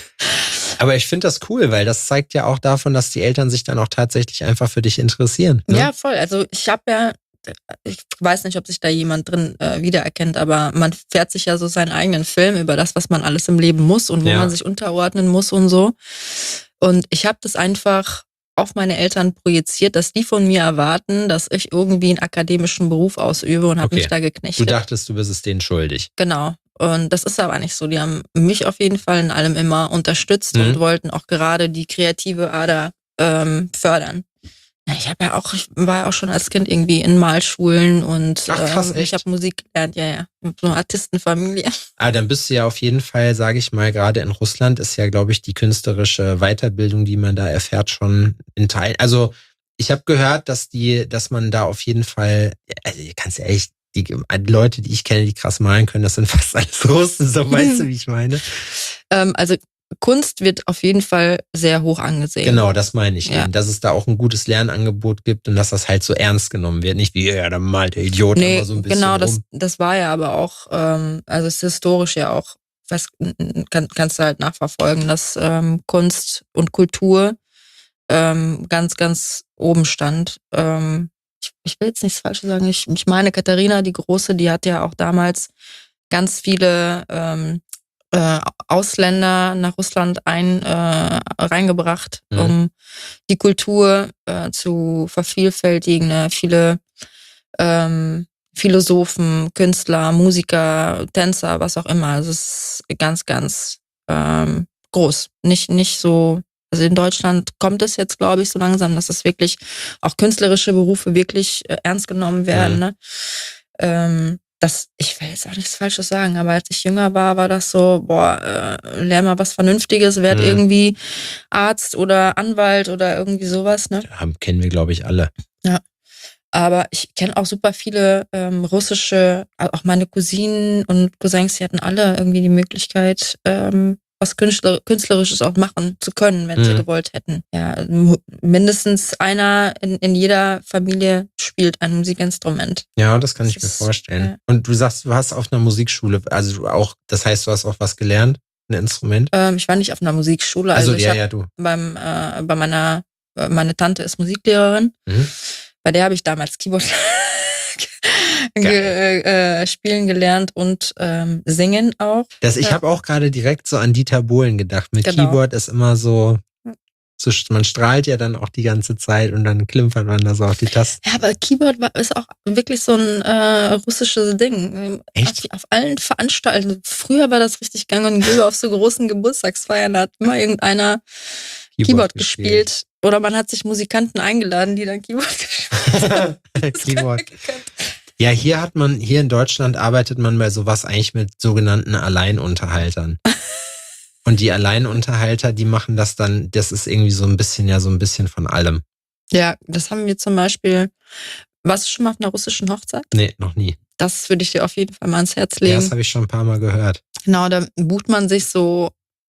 A: Aber ich finde das cool, weil das zeigt ja auch davon, dass die Eltern sich dann auch tatsächlich einfach für dich interessieren. Ne?
B: Ja, voll. Also ich habe ja, ich weiß nicht, ob sich da jemand drin äh, wiedererkennt, aber man fährt sich ja so seinen eigenen Film über das, was man alles im Leben muss und wo
A: Ja.
B: man sich unterordnen muss und so. Und ich habe das einfach auf meine Eltern projiziert, dass die von mir erwarten, dass ich irgendwie einen akademischen Beruf ausübe und habe
A: Okay.
B: mich da
A: Du
B: geknechtet.
A: dachtest, du bist es denen schuldig.
B: Genau. Und das ist aber nicht so. Die haben mich auf jeden Fall in allem immer unterstützt
A: Mhm.
B: und wollten auch gerade die kreative Ader ähm, fördern. Ja, ich habe ja auch, ich war ja auch schon als Kind irgendwie in Malschulen und
A: Ach, krass,
B: ähm,
A: echt?
B: ich habe Musik gelernt, ja, ja. So eine Artistenfamilie.
A: Ah, dann bist du ja auf jeden Fall, sage ich mal, gerade in Russland ist ja, glaube ich, die künstlerische Weiterbildung, die man da erfährt, schon in Teilen. Also ich habe gehört, dass die, dass man da auf jeden Fall, also ihr kannst ja echt, die Leute, die ich kenne, die krass malen können, das sind fast alles Russen, so weißt du, wie ich meine.
B: Ähm, also Kunst wird auf jeden Fall sehr hoch angesehen.
A: Genau, das meine ich
B: Ja.
A: eben, dass es da auch ein gutes Lernangebot gibt und dass das halt so ernst genommen wird. Nicht wie, ja, da malt der Idiot
B: Nee,
A: immer so ein bisschen
B: genau, das,
A: rum.
B: das war ja aber auch, ähm, also es ist historisch ja auch, fest, kann, kannst du halt nachverfolgen, dass ähm, Kunst und Kultur ähm, ganz, ganz oben stand. Ähm, ich, ich will jetzt nichts Falsches sagen. Ich, ich meine, Katharina, die Große, die hat ja auch damals ganz viele ähm, äh, Ausländer nach Russland ein, äh, reingebracht,
A: Mhm.
B: um die Kultur äh, zu vervielfältigen. Ne? Viele ähm, Philosophen, Künstler, Musiker, Tänzer, was auch immer. Also es ist ganz, ganz ähm, groß. Nicht, nicht so, also in Deutschland kommt es jetzt, glaube ich, so langsam, dass es wirklich auch künstlerische Berufe wirklich äh, ernst genommen werden.
A: Mhm.
B: Ne? Ähm, das, ich will jetzt auch nichts Falsches sagen, aber als ich jünger war, war das so, boah, äh, lern mal was Vernünftiges, werd
A: Mhm.
B: irgendwie Arzt oder Anwalt oder irgendwie sowas, ne?
A: Haben, kennen wir, glaube ich, alle.
B: Aber ich kenne auch super viele ähm, russische, auch meine Cousinen und Cousins, die hatten alle irgendwie die Möglichkeit, ähm, was Künstler, Künstlerisches auch machen zu können, wenn sie
A: Mhm.
B: gewollt hätten. Ja, m- mindestens einer in, in jeder Familie spielt ein Musikinstrument.
A: Ja, das kann
B: Das
A: ich mir
B: ist,
A: vorstellen.
B: ja.
A: Und du sagst, du hast auf einer Musikschule, also du auch, das heißt, du hast auch was gelernt, ein Instrument?
B: Ähm, ich war nicht auf einer Musikschule, also,
A: Also,
B: ich
A: ja,
B: habe
A: ja, du.
B: beim äh, bei meiner äh, meine Tante ist Musiklehrerin.
A: Mhm.
B: Bei der habe ich damals Keyboard ge äh, spielen gelernt und ähm, singen auch.
A: Das, ich
B: Ja.
A: habe auch gerade direkt so an Dieter Bohlen gedacht. Mit
B: Genau.
A: Keyboard ist immer so, so, man strahlt ja dann auch die ganze Zeit und dann klimpert man da so auf die Tasten.
B: Ja, aber Keyboard war, ist auch wirklich so ein äh, russisches Ding.
A: Echt?
B: Auf, auf allen Veranstaltungen. Früher war das richtig gang und gäbe auf so großen Geburtstagsfeiern. Da hat immer irgendeiner Keyboard, gespielt. Oder man hat sich Musikanten eingeladen, die dann Keyboard gespielt haben. Das
A: Keyboard.
B: keiner gekannt.
A: Ja, hier hat man, hier in Deutschland arbeitet man bei sowas eigentlich mit sogenannten Alleinunterhaltern. Und die Alleinunterhalter, die machen das dann, das ist irgendwie so ein bisschen, ja, so ein bisschen von allem.
B: Ja, das haben wir zum Beispiel. Warst du schon mal auf einer russischen Hochzeit?
A: Nee, noch nie.
B: Das würde ich dir auf jeden Fall mal ans Herz
A: Ja,
B: legen.
A: das habe ich schon ein paar Mal gehört.
B: Genau, da bucht man sich so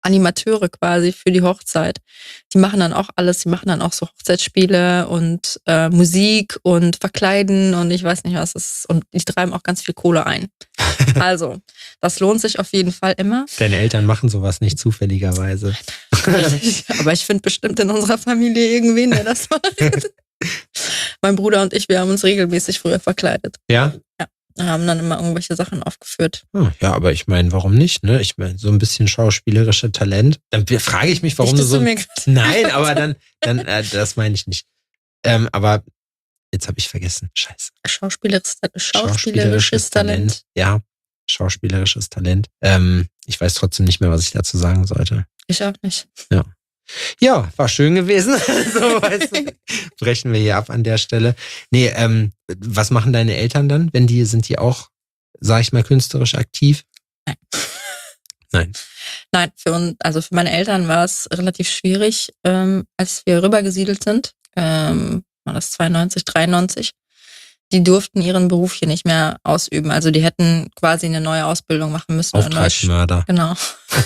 B: Animateure quasi für die Hochzeit. Die machen dann auch alles, die machen dann auch so Hochzeitsspiele und äh, Musik und Verkleiden und ich weiß nicht was. Das ist, und die treiben auch ganz viel Kohle ein. Also, das lohnt sich auf jeden Fall immer.
A: Deine Eltern machen sowas nicht zufälligerweise.
B: Aber ich finde bestimmt in unserer Familie irgendwen, der das macht. Mein Bruder und ich, wir haben uns regelmäßig früher verkleidet.
A: Ja?
B: Ja. Haben dann immer irgendwelche Sachen aufgeführt.
A: Oh, ja, aber ich meine, warum nicht? Ne? Ich meine, so ein bisschen schauspielerische Talent. Dann frage ich mich, warum
B: Nicht,
A: du so.
B: du mir
A: Nein, aber dann, dann äh, das meine ich nicht. Ähm, aber jetzt habe ich vergessen. Scheiße.
B: Schauspielerisches, schauspielerisches Talent. Talent.
A: Ja, schauspielerisches Talent. Ähm, ich weiß trotzdem nicht mehr, was ich dazu sagen sollte.
B: Ich auch nicht.
A: Ja. Ja, war schön gewesen. So, weißt du, brechen wir hier ab an der Stelle. Nee, ähm, was machen deine Eltern dann, wenn die, sind die auch, sag ich mal, künstlerisch aktiv?
B: Nein.
A: Nein.
B: Nein, für uns, also für meine Eltern war es relativ schwierig, ähm, als wir rübergesiedelt sind. Ähm, war das zweiundneunzig, dreiundneunzig. Die durften ihren Beruf hier nicht mehr ausüben. Also die hätten quasi eine neue Ausbildung machen müssen.
A: Auftragsmörder.
B: Genau.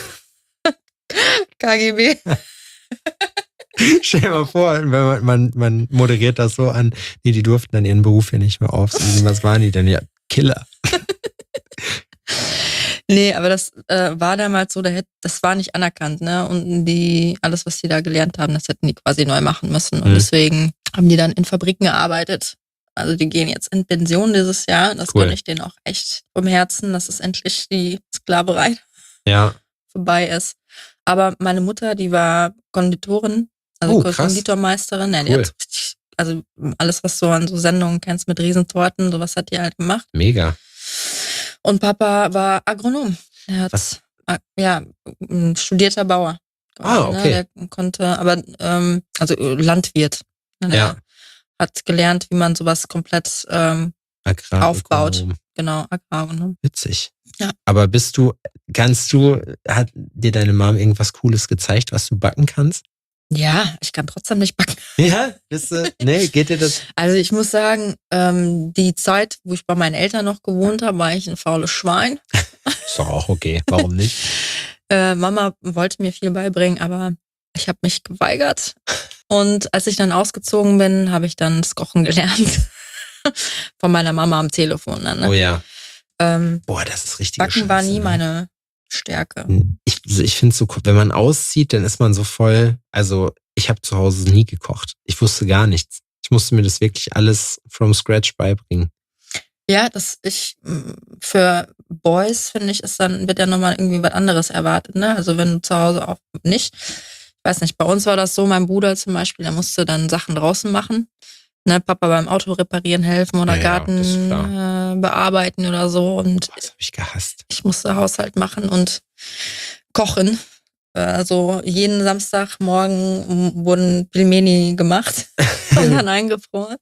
B: K G B.
A: Stell dir mal vor, wenn man, man, man moderiert das so an, nee, die durften dann ihren Beruf hier nicht mehr aufsuchen. Was waren die denn? Ja, Killer.
B: Nee, aber das äh, war damals so, da hätt, das war nicht anerkannt, ne? Und die, alles, was die da gelernt haben, das hätten die quasi neu machen müssen. Und mhm. deswegen haben die dann in Fabriken gearbeitet. Also die gehen jetzt in Pension dieses Jahr. Das
A: cool.
B: gönne ich denen auch echt vom Herzen, dass es endlich die Sklaverei
A: ja.
B: vorbei ist. Aber meine Mutter, die war Konditorin, also
A: oh,
B: Konditormeisterin. Ja, die
A: cool.
B: hat richtig, also alles, was du an so Sendungen kennst mit Riesentorten, sowas hat die halt gemacht.
A: Mega.
B: Und Papa war Agronom. Er hat, was? ja, ein studierter Bauer.
A: Ah, okay.
B: Ne? Der konnte, aber, ähm, also Landwirt. Ne? Der
A: ja.
B: hat gelernt, wie man sowas komplett ähm, aufbaut. Genau, Agronom.
A: Witzig.
B: Ja.
A: Aber bist du, kannst du, hat dir deine Mom irgendwas Cooles gezeigt, was du backen kannst?
B: Ja, ich kann trotzdem nicht backen.
A: Ja, bist du, nee, geht dir das?
B: Also ich muss sagen, ähm, die Zeit, wo ich bei meinen Eltern noch gewohnt habe, war ich ein faules Schwein.
A: Ist doch auch okay, warum nicht?
B: äh, Mama wollte mir viel beibringen, aber ich habe mich geweigert. Und als ich dann ausgezogen bin, habe ich dann das Kochen gelernt. Von meiner Mama am Telefon. Dann, ne?
A: Oh ja.
B: Ähm,
A: Boah, das ist richtig.
B: Backen Scheiße, war nie ne? meine Stärke.
A: Ich, ich finde es so, wenn man auszieht, dann ist man so voll, also ich habe zu Hause nie gekocht. Ich wusste gar nichts. Ich musste mir das wirklich alles from scratch beibringen.
B: Ja, das ich für Boys, finde ich, ist dann, wird ja nochmal irgendwie was anderes erwartet, ne? Also wenn du zu Hause auch nicht. Ich weiß nicht, bei uns war das so, mein Bruder zum Beispiel, der musste dann Sachen draußen machen. Ne, Papa beim Auto reparieren helfen oder ja, Garten äh, bearbeiten oder so. Und
A: das habe ich gehasst.
B: Ich musste Haushalt machen und kochen. Also jeden Samstagmorgen wurden Pilmeni gemacht und dann eingefroren.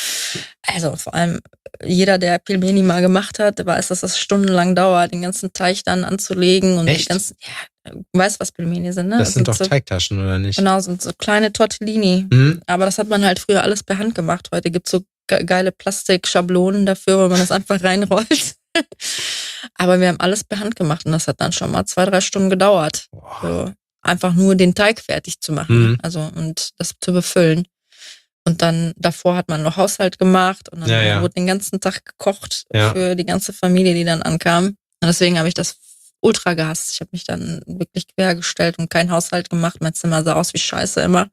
B: Also vor allem jeder, der Pilmeni mal gemacht hat, weiß, dass das stundenlang dauert, den ganzen Teig dann anzulegen. Und
A: echt?
B: Die ganzen, ja, du weißt, was Pilmeni sind, ne?
A: Das, das sind doch
B: so,
A: Teigtaschen, oder nicht?
B: Genau, sind so kleine Tortellini.
A: Mhm.
B: Aber das hat man halt früher alles per Hand gemacht. Heute gibt's so ge- geile Plastikschablonen dafür, wo man das einfach reinrollt. Aber wir haben alles per Hand gemacht und das hat dann schon mal zwei, drei Stunden gedauert. So, einfach nur den Teig fertig zu machen.
A: Mhm.
B: Also und das zu befüllen. Und dann davor hat man noch Haushalt gemacht und dann
A: ja, ja.
B: wurde den ganzen Tag gekocht
A: ja.
B: für die ganze Familie, die dann ankam. Und deswegen habe ich das ultra gehasst. Ich habe mich dann wirklich quergestellt und keinen Haushalt gemacht. Mein Zimmer sah aus wie Scheiße immer.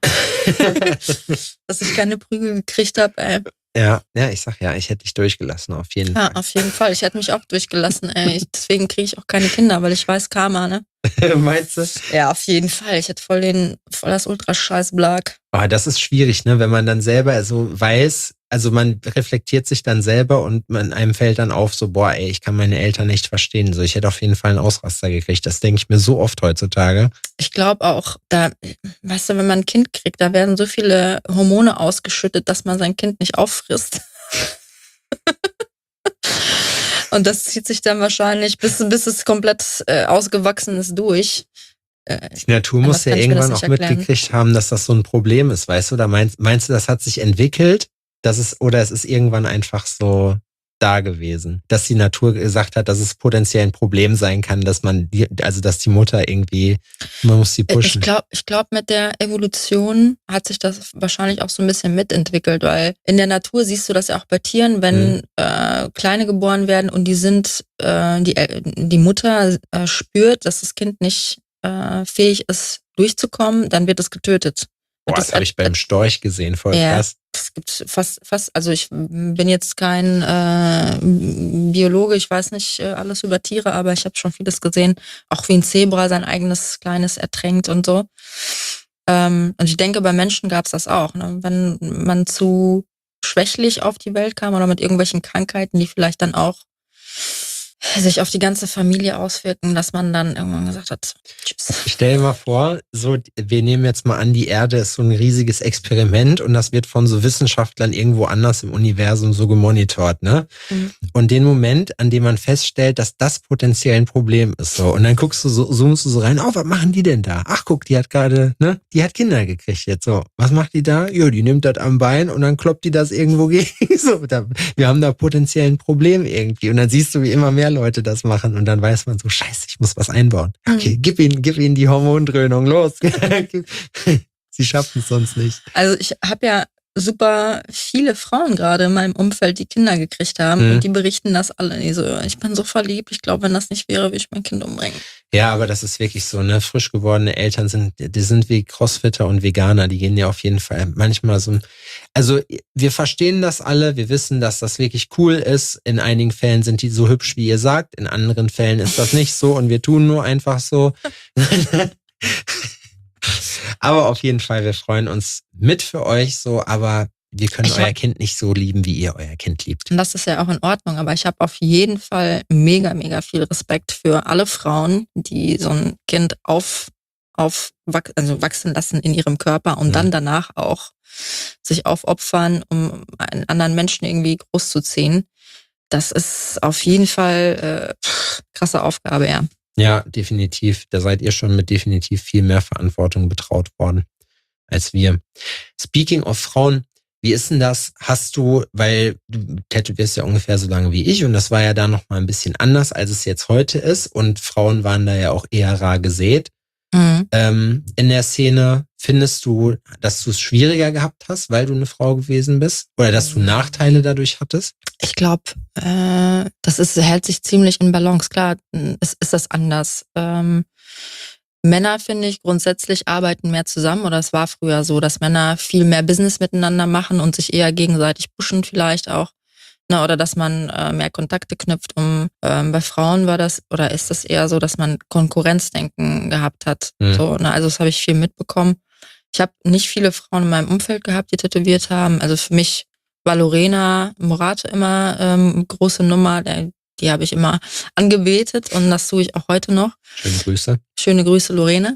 B: Dass ich keine Prügel gekriegt habe, ey.
A: Ja, ja, ich sag ja, ich hätte dich durchgelassen, auf jeden
B: ja,
A: Fall.
B: Ja, auf jeden Fall. Ich hätte mich auch durchgelassen, ey. Ich, deswegen kriege ich auch keine Kinder, weil ich weiß Karma, ne?
A: Meinst du?
B: Ja, auf jeden Fall. Ich hätte voll den, voll das Ultrascheiß-Blag.
A: Aber das ist schwierig, ne? Wenn man dann selber so weiß, also man reflektiert sich dann selber und man, einem fällt dann auf, so, boah, ey, ich kann meine Eltern nicht verstehen. So, ich hätte auf jeden Fall einen Ausraster gekriegt. Das denke ich mir so oft heutzutage.
B: Ich glaube auch, da, weißt du, wenn man ein Kind kriegt, da werden so viele Hormone ausgeschüttet, dass man sein Kind nicht auffrisst. Und das zieht sich dann wahrscheinlich, bis, bis es komplett äh, ausgewachsen ist, durch. Äh,
A: Die Natur muss ja irgendwann auch erklären. mitgekriegt haben, dass das so ein Problem ist, weißt du? Oder meinst, meinst du, das hat sich entwickelt, dass es, oder es ist irgendwann einfach so da gewesen, dass die Natur gesagt hat, dass es potenziell ein Problem sein kann, dass man, die, also dass die Mutter irgendwie, man muss sie pushen.
B: Ich glaube, ich glaub, mit der Evolution hat sich das wahrscheinlich auch so ein bisschen mitentwickelt, weil in der Natur siehst du das ja auch bei Tieren, wenn mhm. äh, Kleine geboren werden und die sind, äh, die, die Mutter äh, spürt, dass das Kind nicht äh, fähig ist, durchzukommen, dann wird es getötet.
A: Boah, das, das habe ich beim Storch gesehen, voll
B: ja,
A: krass.
B: Es gibt fast, fast, also ich bin jetzt kein äh, Biologe, ich weiß nicht äh, alles über Tiere, aber ich habe schon vieles gesehen, auch wie ein Zebra sein eigenes Kleines ertränkt und so. Ähm, und ich denke, bei Menschen gab es das auch. Ne? Wenn man zu schwächlich auf die Welt kam oder mit irgendwelchen Krankheiten, die vielleicht dann auch sich auf die ganze Familie auswirken, dass man dann irgendwann gesagt hat, tschüss.
A: Stell dir mal vor, so, wir nehmen jetzt mal an, die Erde ist so ein riesiges Experiment und das wird von so Wissenschaftlern irgendwo anders im Universum so gemonitort, ne? Mhm. Und den Moment, an dem man feststellt, dass das potenziell ein Problem ist, so, und dann guckst du so, zoomst du so rein, oh, was machen die denn da? Ach, guck, die hat gerade, ne? Die hat Kinder gekriegt jetzt, so. Was macht die da? Ja, die nimmt das am Bein und dann kloppt die das irgendwo gegen, so. Da, wir haben da potenziell ein Problem irgendwie und dann siehst du, wie immer mehr Leute das machen und dann weiß man so, scheiße, ich muss was einbauen. Okay, mhm. gib ihnen, gib ihnen die Hormondröhnung, los. Sie schaffen es sonst nicht.
B: Also ich habe ja super viele Frauen gerade in meinem Umfeld, die Kinder gekriegt haben mhm. und die berichten das alle. Die so, ich bin so verliebt, ich glaube, wenn das nicht wäre, würde ich mein Kind umbringen.
A: Ja, aber das ist wirklich so, ne? Frisch gewordene Eltern sind, die sind wie Crossfitter und Veganer, die gehen ja auf jeden Fall manchmal so, also wir verstehen das alle, wir wissen, dass das wirklich cool ist. In einigen Fällen sind die so hübsch, wie ihr sagt, in anderen Fällen ist das nicht so und wir tun nur einfach so. Aber auf jeden Fall, wir freuen uns mit für euch so, aber wir können ich euer hab, Kind nicht so lieben, wie ihr euer Kind liebt.
B: Und das ist ja auch in Ordnung, aber ich habe auf jeden Fall mega, mega viel Respekt für alle Frauen, die so ein Kind auf, auf also wachsen lassen in ihrem Körper und mhm. dann danach auch sich aufopfern, um einen anderen Menschen irgendwie großzuziehen. Das ist auf jeden Fall äh, krasse Aufgabe, ja.
A: Ja, definitiv. Da seid ihr schon mit definitiv viel mehr Verantwortung betraut worden als wir. Speaking of Frauen, wie ist denn das? Hast du, weil du tätowierst ja ungefähr so lange wie ich und das war ja da noch mal ein bisschen anders, als es jetzt heute ist und Frauen waren da ja auch eher rar gesät. Mhm. Ähm, in der Szene, findest du, dass du es schwieriger gehabt hast, weil du eine Frau gewesen bist? Oder dass du Nachteile dadurch hattest?
B: Ich glaube, äh, das ist, hält sich ziemlich in Balance. Klar, es ist das anders. Ähm, Männer, finde ich, grundsätzlich arbeiten mehr zusammen. Oder es war früher so, dass Männer viel mehr Business miteinander machen und sich eher gegenseitig pushen vielleicht auch. Na, oder dass man äh, mehr Kontakte knüpft. Um ähm, bei Frauen war das, oder ist das eher so, dass man Konkurrenzdenken gehabt hat. Mhm. So, na, also das habe ich viel mitbekommen. Ich habe nicht viele Frauen in meinem Umfeld gehabt, die tätowiert haben. Also für mich war Lorena Morate immer ähm, große Nummer. Der, die habe ich immer angebetet und das tue ich auch heute noch.
A: Schöne Grüße.
B: Schöne Grüße, Lorene.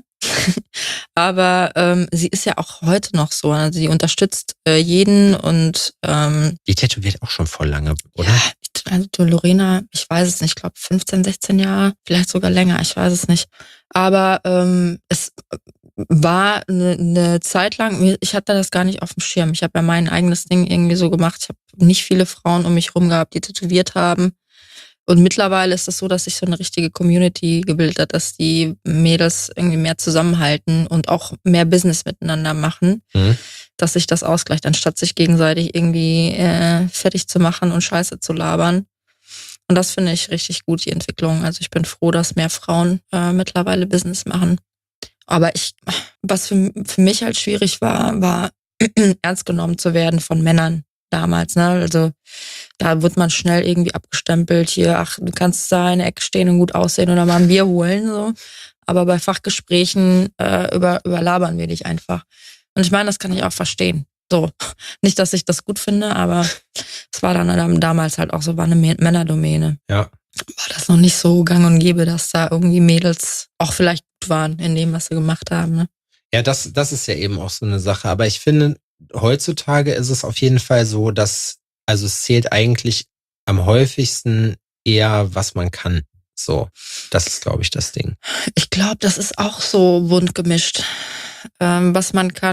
B: Aber ähm, sie ist ja auch heute noch so. Also sie unterstützt äh, jeden und ähm,
A: die tätowiert auch schon voll lange, oder?
B: Ja, also Lorena, ich weiß es nicht, ich glaube fünfzehn, sechzehn Jahre, vielleicht sogar länger, ich weiß es nicht. Aber ähm, es war eine, eine Zeit lang, ich hatte das gar nicht auf dem Schirm. Ich habe ja mein eigenes Ding irgendwie so gemacht. Ich habe nicht viele Frauen um mich rum gehabt, die tätowiert haben. Und mittlerweile ist es so, dass sich so eine richtige Community gebildet hat, dass die Mädels irgendwie mehr zusammenhalten und auch mehr Business miteinander machen, mhm. dass sich das ausgleicht, anstatt sich gegenseitig irgendwie äh, fertig zu machen und Scheiße zu labern. Und das finde ich richtig gut, die Entwicklung. Also ich bin froh, dass mehr Frauen äh, mittlerweile Business machen. Aber ich, was für, für mich halt schwierig war, war ernst genommen zu werden von Männern damals, ne? Also da wird man schnell irgendwie abgestempelt, hier, ach, du kannst da in der Ecke stehen und gut aussehen oder mal ein Bier holen, so. Aber bei Fachgesprächen äh, über, überlabern wir dich einfach. Und ich meine, das kann ich auch verstehen. So, nicht, dass ich das gut finde, aber es war dann damals halt auch so, war eine Männerdomäne.
A: Ja.
B: War das noch nicht so gang und gäbe, dass da irgendwie Mädels auch vielleicht gut waren in dem, was sie gemacht haben, ne?
A: Ja, das, das ist ja eben auch so eine Sache. Aber ich finde, heutzutage ist es auf jeden Fall so, dass, also es zählt eigentlich am häufigsten eher, was man kann. So, das ist, glaube ich, das Ding.
B: Ich glaube, das ist auch so bunt gemischt, ähm, was man kann.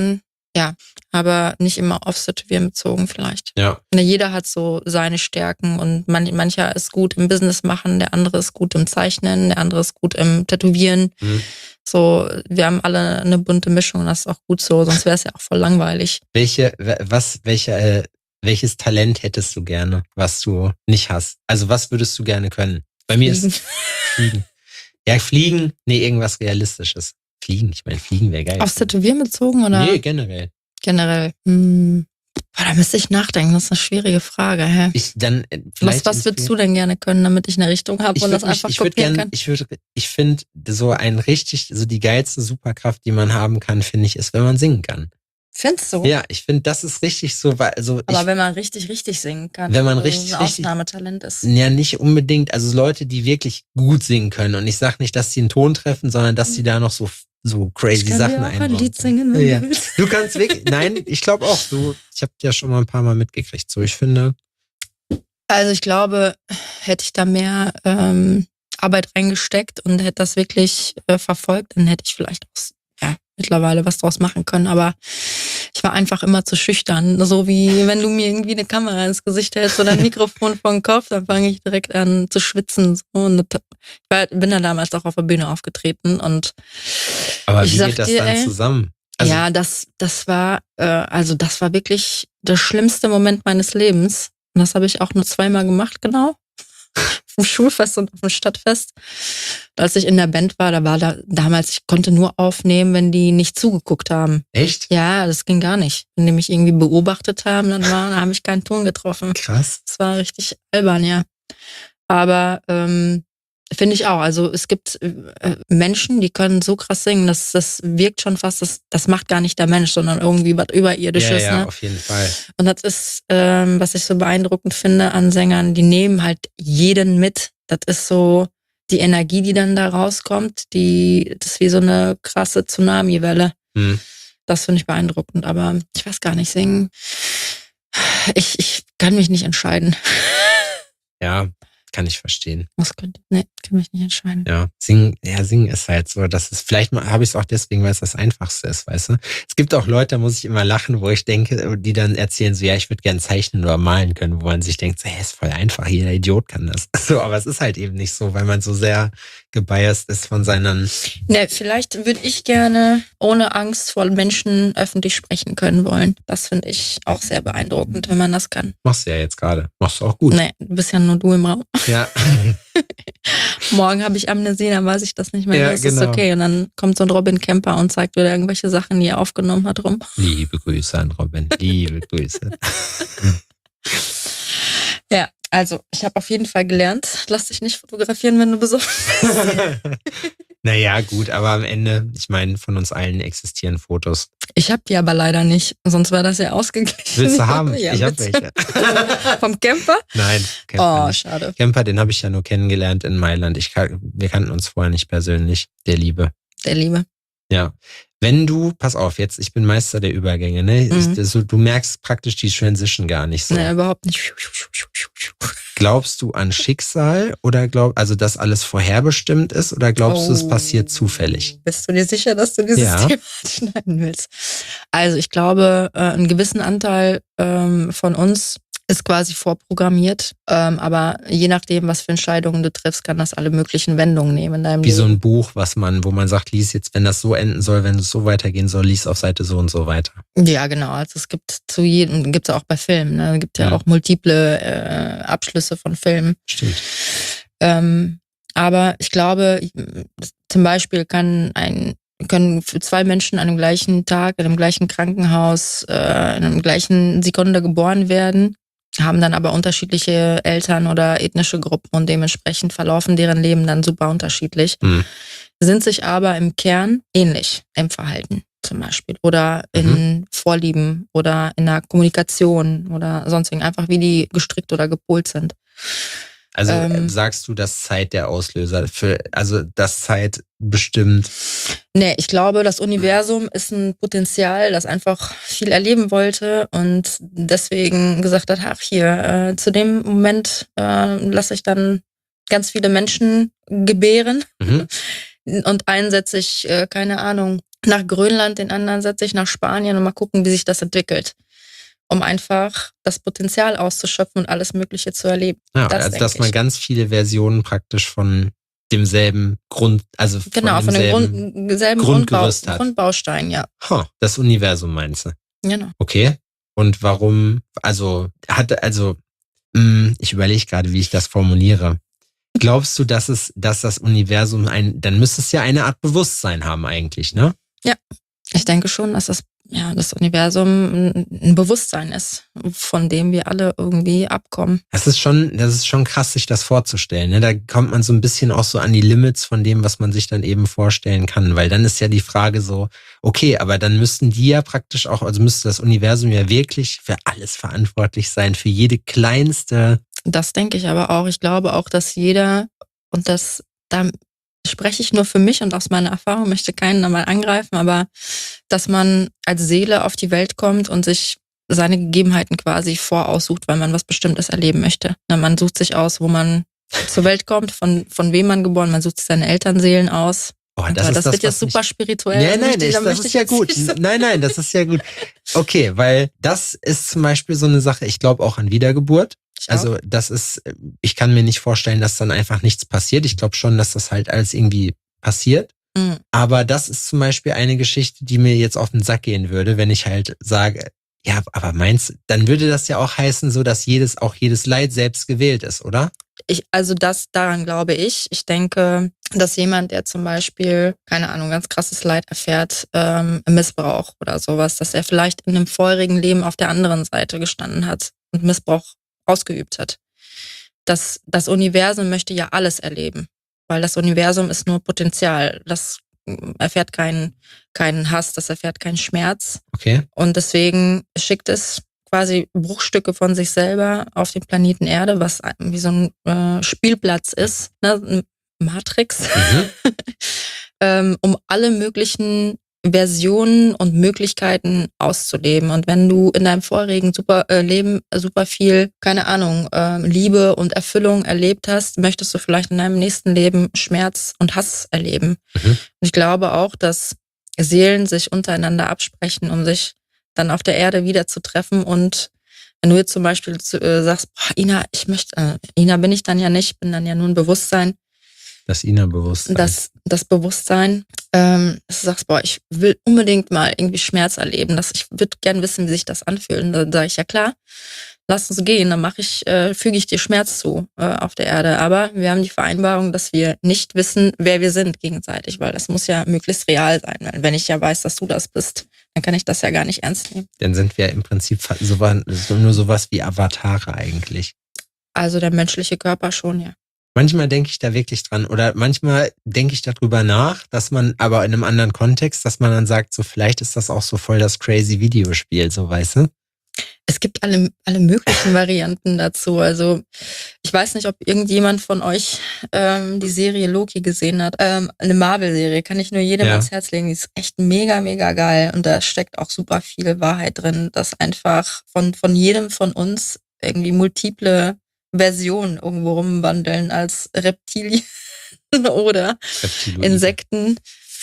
B: Ja, aber nicht immer aufs Tätowieren bezogen vielleicht.
A: Ja.
B: Ne, jeder hat so seine Stärken und man, mancher ist gut im Business machen, der andere ist gut im Zeichnen, der andere ist gut im Tätowieren.
A: Mhm.
B: So, wir haben alle eine bunte Mischung und das ist auch gut so, sonst wäre es ja auch voll langweilig.
A: Welche, was, welche, äh, welches Talent hättest du gerne, was du nicht hast? Also was würdest du gerne können? Bei mir
B: Fliegen.
A: ist Fliegen. Ja, Fliegen, nee, irgendwas Realistisches. Fliegen, ich meine, Fliegen wäre geil.
B: Aufs Tätowieren bezogen oder?
A: Nee, generell.
B: Generell. Hm. Boah, da müsste ich nachdenken, das ist eine schwierige Frage. Hä?
A: Ich dann äh,
B: Was,
A: vielleicht
B: was würdest du denn gerne können, damit ich eine Richtung habe
A: ich
B: und
A: würd
B: das
A: mich,
B: einfach
A: ich würd
B: kopieren
A: gern,
B: kann?
A: ich würde, ich finde so ein richtig, so die geilste Superkraft, die man haben kann, finde ich, ist, wenn man singen kann.
B: Findest du?
A: Ja, ich finde, das ist richtig so, weil also
B: Aber
A: ich,
B: wenn man richtig, richtig singen kann.
A: Wenn man
B: also
A: richtig,
B: ein
A: richtig-
B: Ausnahmetalent ist.
A: ja nicht unbedingt, also Leute, die wirklich gut singen können. Und ich sag nicht, dass sie einen Ton treffen, sondern dass sie da noch so so crazy
B: Ich kann
A: Sachen
B: dir auch ein
A: einbauen.
B: Lied singen, wenn
A: Ja.
B: du willst.
A: Du kannst wirklich, nein, ich glaube auch, du, ich habe ja schon mal ein paar Mal mitgekriegt. So, ich finde,
B: Also ich glaube, hätte ich da mehr ähm, Arbeit reingesteckt und hätte das wirklich äh, verfolgt, dann hätte ich vielleicht auch ja, mittlerweile was draus machen können. Aber ich war einfach immer zu schüchtern. So wie wenn du mir irgendwie eine Kamera ins Gesicht hältst oder ein Mikrofon vor den Kopf, dann fange ich direkt an zu schwitzen. So. Und ich war, bin dann damals auch auf der Bühne aufgetreten und
A: aber
B: ich
A: wie
B: sag
A: geht das
B: dir,
A: dann
B: ey,
A: zusammen? Also,
B: ja, das, das war, äh, also das war wirklich der schlimmste Moment meines Lebens. Und das habe ich auch nur zweimal gemacht, genau. Auf dem Schulfest und auf dem Stadtfest. Und als ich in der Band war, da war da damals, ich konnte nur aufnehmen, wenn die nicht zugeguckt haben.
A: echt?
B: Ja, das ging gar nicht. Wenn die mich irgendwie beobachtet haben, dann war, dann habe ich keinen Ton getroffen.
A: Krass.
B: Das war richtig albern, ja. Aber ähm, finde ich auch. Also es gibt äh, Menschen, die können so krass singen, dass das wirkt schon fast, das, das macht gar nicht der Mensch, sondern irgendwie was
A: Ja,
B: Überirdisches.
A: ja,
B: Ne?
A: auf jeden Fall.
B: Und das ist, ähm, was ich so beeindruckend finde an Sängern, die nehmen halt jeden mit. Das ist so die Energie, die dann da rauskommt, die, das ist wie so eine krasse Tsunami-Welle.
A: Hm.
B: Das finde ich beeindruckend, aber ich weiß gar nicht, singen. Ich, ich kann mich nicht entscheiden.
A: Ja, kann ich verstehen.
B: Was könnte, nee, kann mich nicht entscheiden.
A: Ja, singen, ja, singen ist halt so, das ist, vielleicht habe ich es auch deswegen, weil es das Einfachste ist, weißt du? Es gibt auch Leute, da muss ich immer lachen, wo ich denke, die dann erzählen so, ja, ich würde gern zeichnen oder malen können, wo man sich denkt, so, hey, ist voll einfach, jeder Idiot kann das. So, aber es ist halt eben nicht so, weil man so sehr gebiased ist von seinen,
B: Ne, vielleicht würde ich gerne ohne Angst vor Menschen öffentlich sprechen können wollen. Das finde ich auch sehr beeindruckend, wenn man das kann.
A: machst du ja jetzt gerade, machst du auch gut.
B: Nee, du bist ja nur du im Raum.
A: Ja,
B: Morgen habe ich Amnesie, dann weiß ich das nicht mehr.
A: Ja,
B: das
A: genau.
B: ist okay. Und dann kommt so ein Robin Kemper und zeigt wieder irgendwelche Sachen, die er aufgenommen hat, rum.
A: liebe Grüße an Robin, liebe Grüße.
B: Ja, also ich habe auf jeden Fall gelernt, lass dich nicht fotografieren, wenn du besoffen bist.
A: Naja, gut, aber am Ende, ich meine, von uns allen existieren Fotos.
B: Ich habe die aber leider nicht, sonst wäre das ja ausgeglichen.
A: Willst du haben?
B: Ja,
A: ich habe
B: bitte.
A: welche.
B: Vom Camper?
A: Nein, Camper
B: Oh,
A: nicht.
B: schade.
A: Camper, den habe ich ja nur kennengelernt in Mailand. Ich kan- wir kannten uns vorher nicht persönlich. Der Liebe.
B: Der Liebe.
A: Ja. Wenn du, pass auf, jetzt, ich bin Meister der Übergänge, ne?
B: Mhm.
A: Ich, so, du merkst praktisch die Transition gar nicht so.
B: Nee, überhaupt nicht.
A: Glaubst du an Schicksal oder glaub, also dass alles vorherbestimmt ist oder glaubst du, es
B: Oh.
A: passiert zufällig?
B: Bist du dir sicher, dass du dieses
A: Ja.
B: Thema schneiden willst? Also ich glaube, äh, einen gewissen Anteil ähm, von uns ist quasi vorprogrammiert. Ähm, aber je nachdem, was für Entscheidungen du triffst, kann das alle möglichen Wendungen nehmen in deinem
A: Wie so
B: Leben.
A: ein Buch, was man, wo man sagt, lies jetzt, wenn das so enden soll, wenn es so weitergehen soll, lies auf Seite so und so weiter.
B: Ja, genau. Also es gibt zu jedem, gibt es auch bei Filmen. Ne? Es gibt ja
A: Ja.
B: auch multiple äh, Abschlüsse von Filmen.
A: Stimmt.
B: Ähm, aber ich glaube, zum Beispiel kann ein können für zwei Menschen an dem gleichen Tag, in dem gleichen Krankenhaus, äh, in der gleichen Sekunde geboren werden, haben dann aber unterschiedliche Eltern oder ethnische Gruppen und dementsprechend verlaufen deren Leben dann super unterschiedlich,
A: Hm.
B: sind sich aber im Kern ähnlich im Verhalten zum Beispiel oder in Vorlieben oder in der Kommunikation oder sonstigen, einfach wie die gestrickt oder gepolt sind.
A: Also
B: Ähm.
A: sagst du, dass Zeit der Auslöser für, also dass Zeit bestimmt.
B: Nee, ich glaube, das Universum ist ein Potenzial, das einfach viel erleben wollte und deswegen gesagt hat, ach hier, äh, zu dem Moment äh, lasse ich dann ganz viele Menschen gebären
A: Mhm.
B: und einen setze ich, äh, keine Ahnung, nach Grönland, den anderen setze ich nach Spanien und mal gucken, wie sich das entwickelt. Um einfach das Potenzial auszuschöpfen und alles Mögliche zu erleben.
A: Ja,
B: das
A: also dass
B: ich.
A: man ganz viele Versionen praktisch von demselben Grund, also von
B: genau, von dem Grund, selben
A: Grundgerüst
B: Grundbau,
A: hat.
B: Grundbaustein, ja.
A: Huh, das Universum meinst du?
B: Genau.
A: Okay. Und warum, also, hatte, also, mh, ich überlege gerade, wie ich das formuliere. Glaubst du, dass es, dass das Universum ein, dann müsste es ja eine Art Bewusstsein haben eigentlich, ne?
B: Ja, ich denke schon, dass das, ja, das Universum ein Bewusstsein ist, von dem wir alle irgendwie abkommen.
A: Das ist schon, das ist schon krass, sich das vorzustellen, ne? Da kommt man so ein bisschen auch so an die Limits von dem, was man sich dann eben vorstellen kann, weil dann ist ja die Frage so, okay, aber dann müssten die ja praktisch auch, also müsste das Universum ja wirklich für alles verantwortlich sein, für jede kleinste.
B: Das denke ich aber auch. Ich glaube auch, dass jeder, und das, da spreche ich nur für mich und aus meiner Erfahrung, möchte keinen einmal angreifen, aber dass man als Seele auf die Welt kommt und sich seine Gegebenheiten quasi voraussucht, weil man was Bestimmtes erleben möchte. Man sucht sich aus, wo man zur Welt kommt, von, von wem man geboren, man sucht sich seine Elternseelen aus.
A: Oh, das ist
B: das,
A: das
B: wird jetzt super
A: nicht...
B: spirituell.
A: Nein, nein,
B: ich,
A: das, das ist ja gut. So. Nein, nein, das ist ja gut. Okay, weil das ist zum Beispiel so eine Sache, ich glaube auch an Wiedergeburt. Also das ist, ich kann mir nicht vorstellen, dass dann einfach nichts passiert. Ich glaube schon, dass das halt alles irgendwie passiert. Mhm. Aber das ist zum Beispiel eine Geschichte, die mir jetzt auf den Sack gehen würde, wenn ich halt sage, ja, aber meinst, dann würde das ja auch heißen, so dass jedes, auch jedes Leid selbst gewählt ist, oder?
B: Ich, also das, daran glaube ich. Ich denke, dass jemand, der zum Beispiel, keine Ahnung, ganz krasses Leid erfährt, ähm, Missbrauch oder sowas, dass er vielleicht in einem vorherigen Leben auf der anderen Seite gestanden hat und Missbrauch ausgeübt hat. Das, das Universum möchte ja alles erleben, weil das Universum ist nur Potenzial. Das erfährt keinen, keinen Hass, das erfährt keinen Schmerz.
A: Okay.
B: Und deswegen schickt es quasi Bruchstücke von sich selber auf den Planeten Erde, was wie so ein äh, Spielplatz ist, ne? Matrix, mhm. ähm, um alle möglichen Versionen und Möglichkeiten auszuleben. Und wenn du in deinem vorherigen super äh, Leben super viel, keine Ahnung, äh, Liebe und Erfüllung erlebt hast, möchtest du vielleicht in deinem nächsten Leben Schmerz und Hass erleben. Mhm. Und ich glaube auch, dass Seelen sich untereinander absprechen, um sich dann auf der Erde wieder zu treffen. Und wenn du jetzt zum Beispiel zu, äh, sagst, boah, Ina, ich möchte, äh, Ina bin ich dann ja nicht, bin dann ja nur ein Bewusstsein.
A: Das Ina-Bewusstsein.
B: Das, das Bewusstsein, ähm, dass du sagst, boah, ich will unbedingt mal irgendwie Schmerz erleben. Das, ich würde gern wissen, wie sich das anfühlt. Und dann sage ich, ja klar, lass uns gehen, dann mache ich, äh, füge ich dir Schmerz zu äh, auf der Erde. Aber wir haben die Vereinbarung, dass wir nicht wissen, wer wir sind gegenseitig, weil das muss ja möglichst real sein. Weil wenn ich ja weiß, dass du das bist, dann kann ich das ja gar nicht ernst nehmen.
A: Dann sind wir im Prinzip so, so, nur sowas wie Avatare eigentlich.
B: Also der menschliche Körper schon, ja.
A: Manchmal denke ich da wirklich dran oder manchmal denke ich darüber nach, dass man aber in einem anderen Kontext, dass man dann sagt, so vielleicht ist das auch so voll das crazy Videospiel, so weißt du?
B: Es gibt alle, alle möglichen Varianten dazu. Also ich weiß nicht, ob irgendjemand von euch ähm, die Serie Loki gesehen hat. Ähm, eine Marvel-Serie, kann ich nur jedem ja. ans Herz legen. Die ist echt mega, mega geil. Und da steckt auch super viel Wahrheit drin, dass einfach von, von jedem von uns irgendwie multiple Versionen irgendwo rumwandeln als Reptilien oder Reptiloide. Insekten.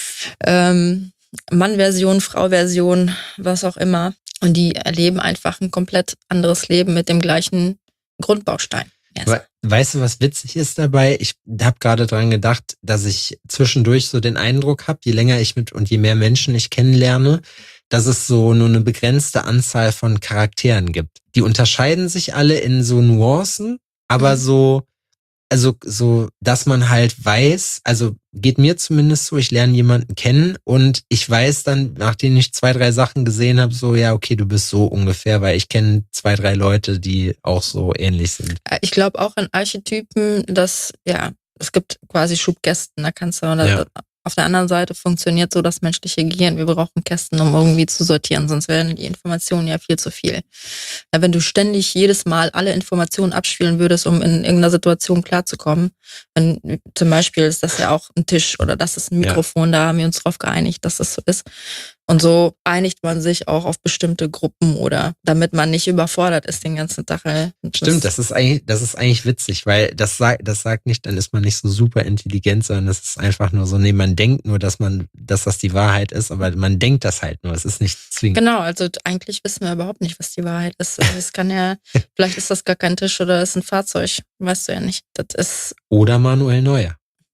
B: Ähm, Mann-Version, Frau-Version, was auch immer. Und die erleben einfach ein komplett anderes Leben mit dem gleichen Grundbaustein.
A: Yes. Weißt du, was witzig ist dabei? Ich habe gerade dran gedacht, dass ich zwischendurch so den Eindruck habe, je länger ich mit und je mehr Menschen ich kennenlerne, dass es so nur eine begrenzte Anzahl von Charakteren gibt. Die unterscheiden sich alle in so Nuancen, aber mhm. so, also so, dass man halt weiß, also geht mir zumindest so, ich lerne jemanden kennen und ich weiß dann, nachdem ich zwei, drei Sachen gesehen habe, so, ja, okay, du bist so ungefähr, weil ich kenne zwei, drei Leute, die auch so ähnlich sind.
B: Ich glaube auch an Archetypen, dass, ja, es gibt quasi Schubkästen, da kannst du, ja. Auf der anderen Seite funktioniert so das menschliche Gehirn. Wir brauchen Kästen, um irgendwie zu sortieren, sonst werden die Informationen ja viel zu viel. Ja, wenn du ständig jedes Mal alle Informationen abspielen würdest, um in irgendeiner Situation klarzukommen, wenn zum Beispiel ist das ja auch ein Tisch oder das ist ein Mikrofon, ja. Da haben wir uns drauf geeinigt, dass das so ist. Und so einigt man sich auch auf bestimmte Gruppen oder damit man nicht überfordert ist den ganzen Tag. Das
A: Stimmt, das ist eigentlich, das ist eigentlich witzig, weil das sagt, das sagt nicht, dann ist man nicht so super intelligent, sondern das ist einfach nur so, nee, man denkt nur, dass man, dass das die Wahrheit ist, aber man denkt das halt nur, es ist nicht zwingend.
B: Genau, also eigentlich wissen wir überhaupt nicht, was die Wahrheit ist. Also es kann ja, vielleicht ist das gar kein Tisch oder ist ein Fahrzeug, weißt du ja nicht. Das ist
A: Oder Manuel Neuer.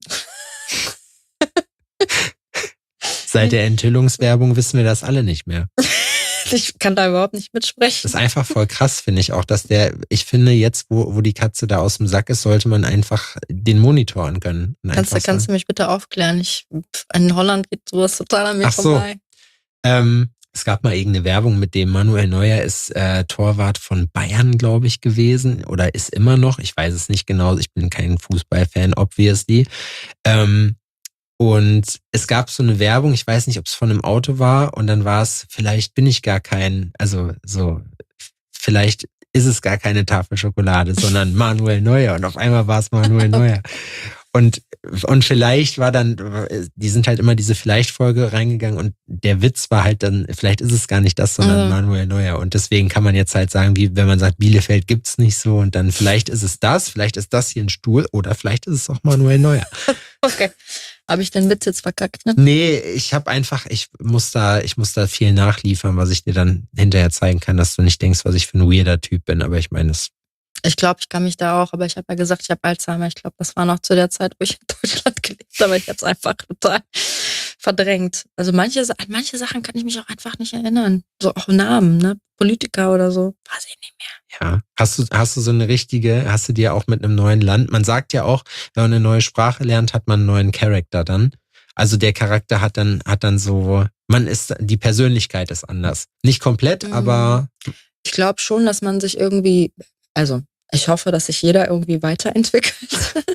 A: Seit der Enthüllungswerbung wissen wir das alle nicht mehr.
B: Ich kann da überhaupt nicht mitsprechen.
A: Das ist einfach voll krass, finde ich auch, dass der, ich finde jetzt, wo, wo die Katze da aus dem Sack ist, sollte man einfach den Monitor angönnen.
B: Kannst, du, kannst du mich bitte aufklären? Ich, in Holland geht sowas total an mir
A: Ach so.
B: vorbei.
A: Ähm, es gab mal irgendeine Werbung mit dem Manuel Neuer ist äh, Torwart von Bayern, glaube ich, gewesen oder ist immer noch. Ich weiß es nicht genau. Ich bin kein Fußballfan, obviously. Ähm, Und es gab so eine Werbung, ich weiß nicht, ob es von einem Auto war, und dann war es, vielleicht bin ich gar kein, also so, vielleicht ist es gar keine Tafel Schokolade, sondern Manuel Neuer. Und auf einmal war es Manuel Neuer. Und, und vielleicht war dann, die sind halt immer diese Vielleicht-Folge reingegangen und der Witz war halt dann, vielleicht ist es gar nicht das, sondern mhm. Manuel Neuer. Und deswegen kann man jetzt halt sagen, wie wenn man sagt, Bielefeld gibt's nicht so und dann vielleicht ist es das, vielleicht ist das hier ein Stuhl oder vielleicht ist es auch Manuel Neuer.
B: Okay. Habe ich den Witz jetzt verkackt, ne?
A: Nee, ich habe einfach, ich muss da, ich muss da viel nachliefern, was ich dir dann hinterher zeigen kann, dass du nicht denkst, was ich für ein weirder Typ bin, aber ich meine es.
B: Ich glaube, ich kann mich da auch, aber ich habe ja gesagt, ich habe Alzheimer. Ich glaube, das war noch zu der Zeit, wo ich in Deutschland gelebt habe, aber ich habe es einfach total verdrängt. Also manche, an manche Sachen kann ich mich auch einfach nicht erinnern. So auch Namen, ne? Politiker oder so. Weiß ich nicht mehr.
A: Ja. Hast du, hast du so eine richtige, hast du dir auch mit einem neuen Land, man sagt ja auch, wenn man eine neue Sprache lernt, hat man einen neuen Charakter dann. Also der Charakter hat dann, hat dann so, man ist, die Persönlichkeit ist anders. Nicht komplett, mhm. aber.
B: Ich glaube schon, dass man sich irgendwie, also ich hoffe, dass sich jeder irgendwie weiterentwickelt.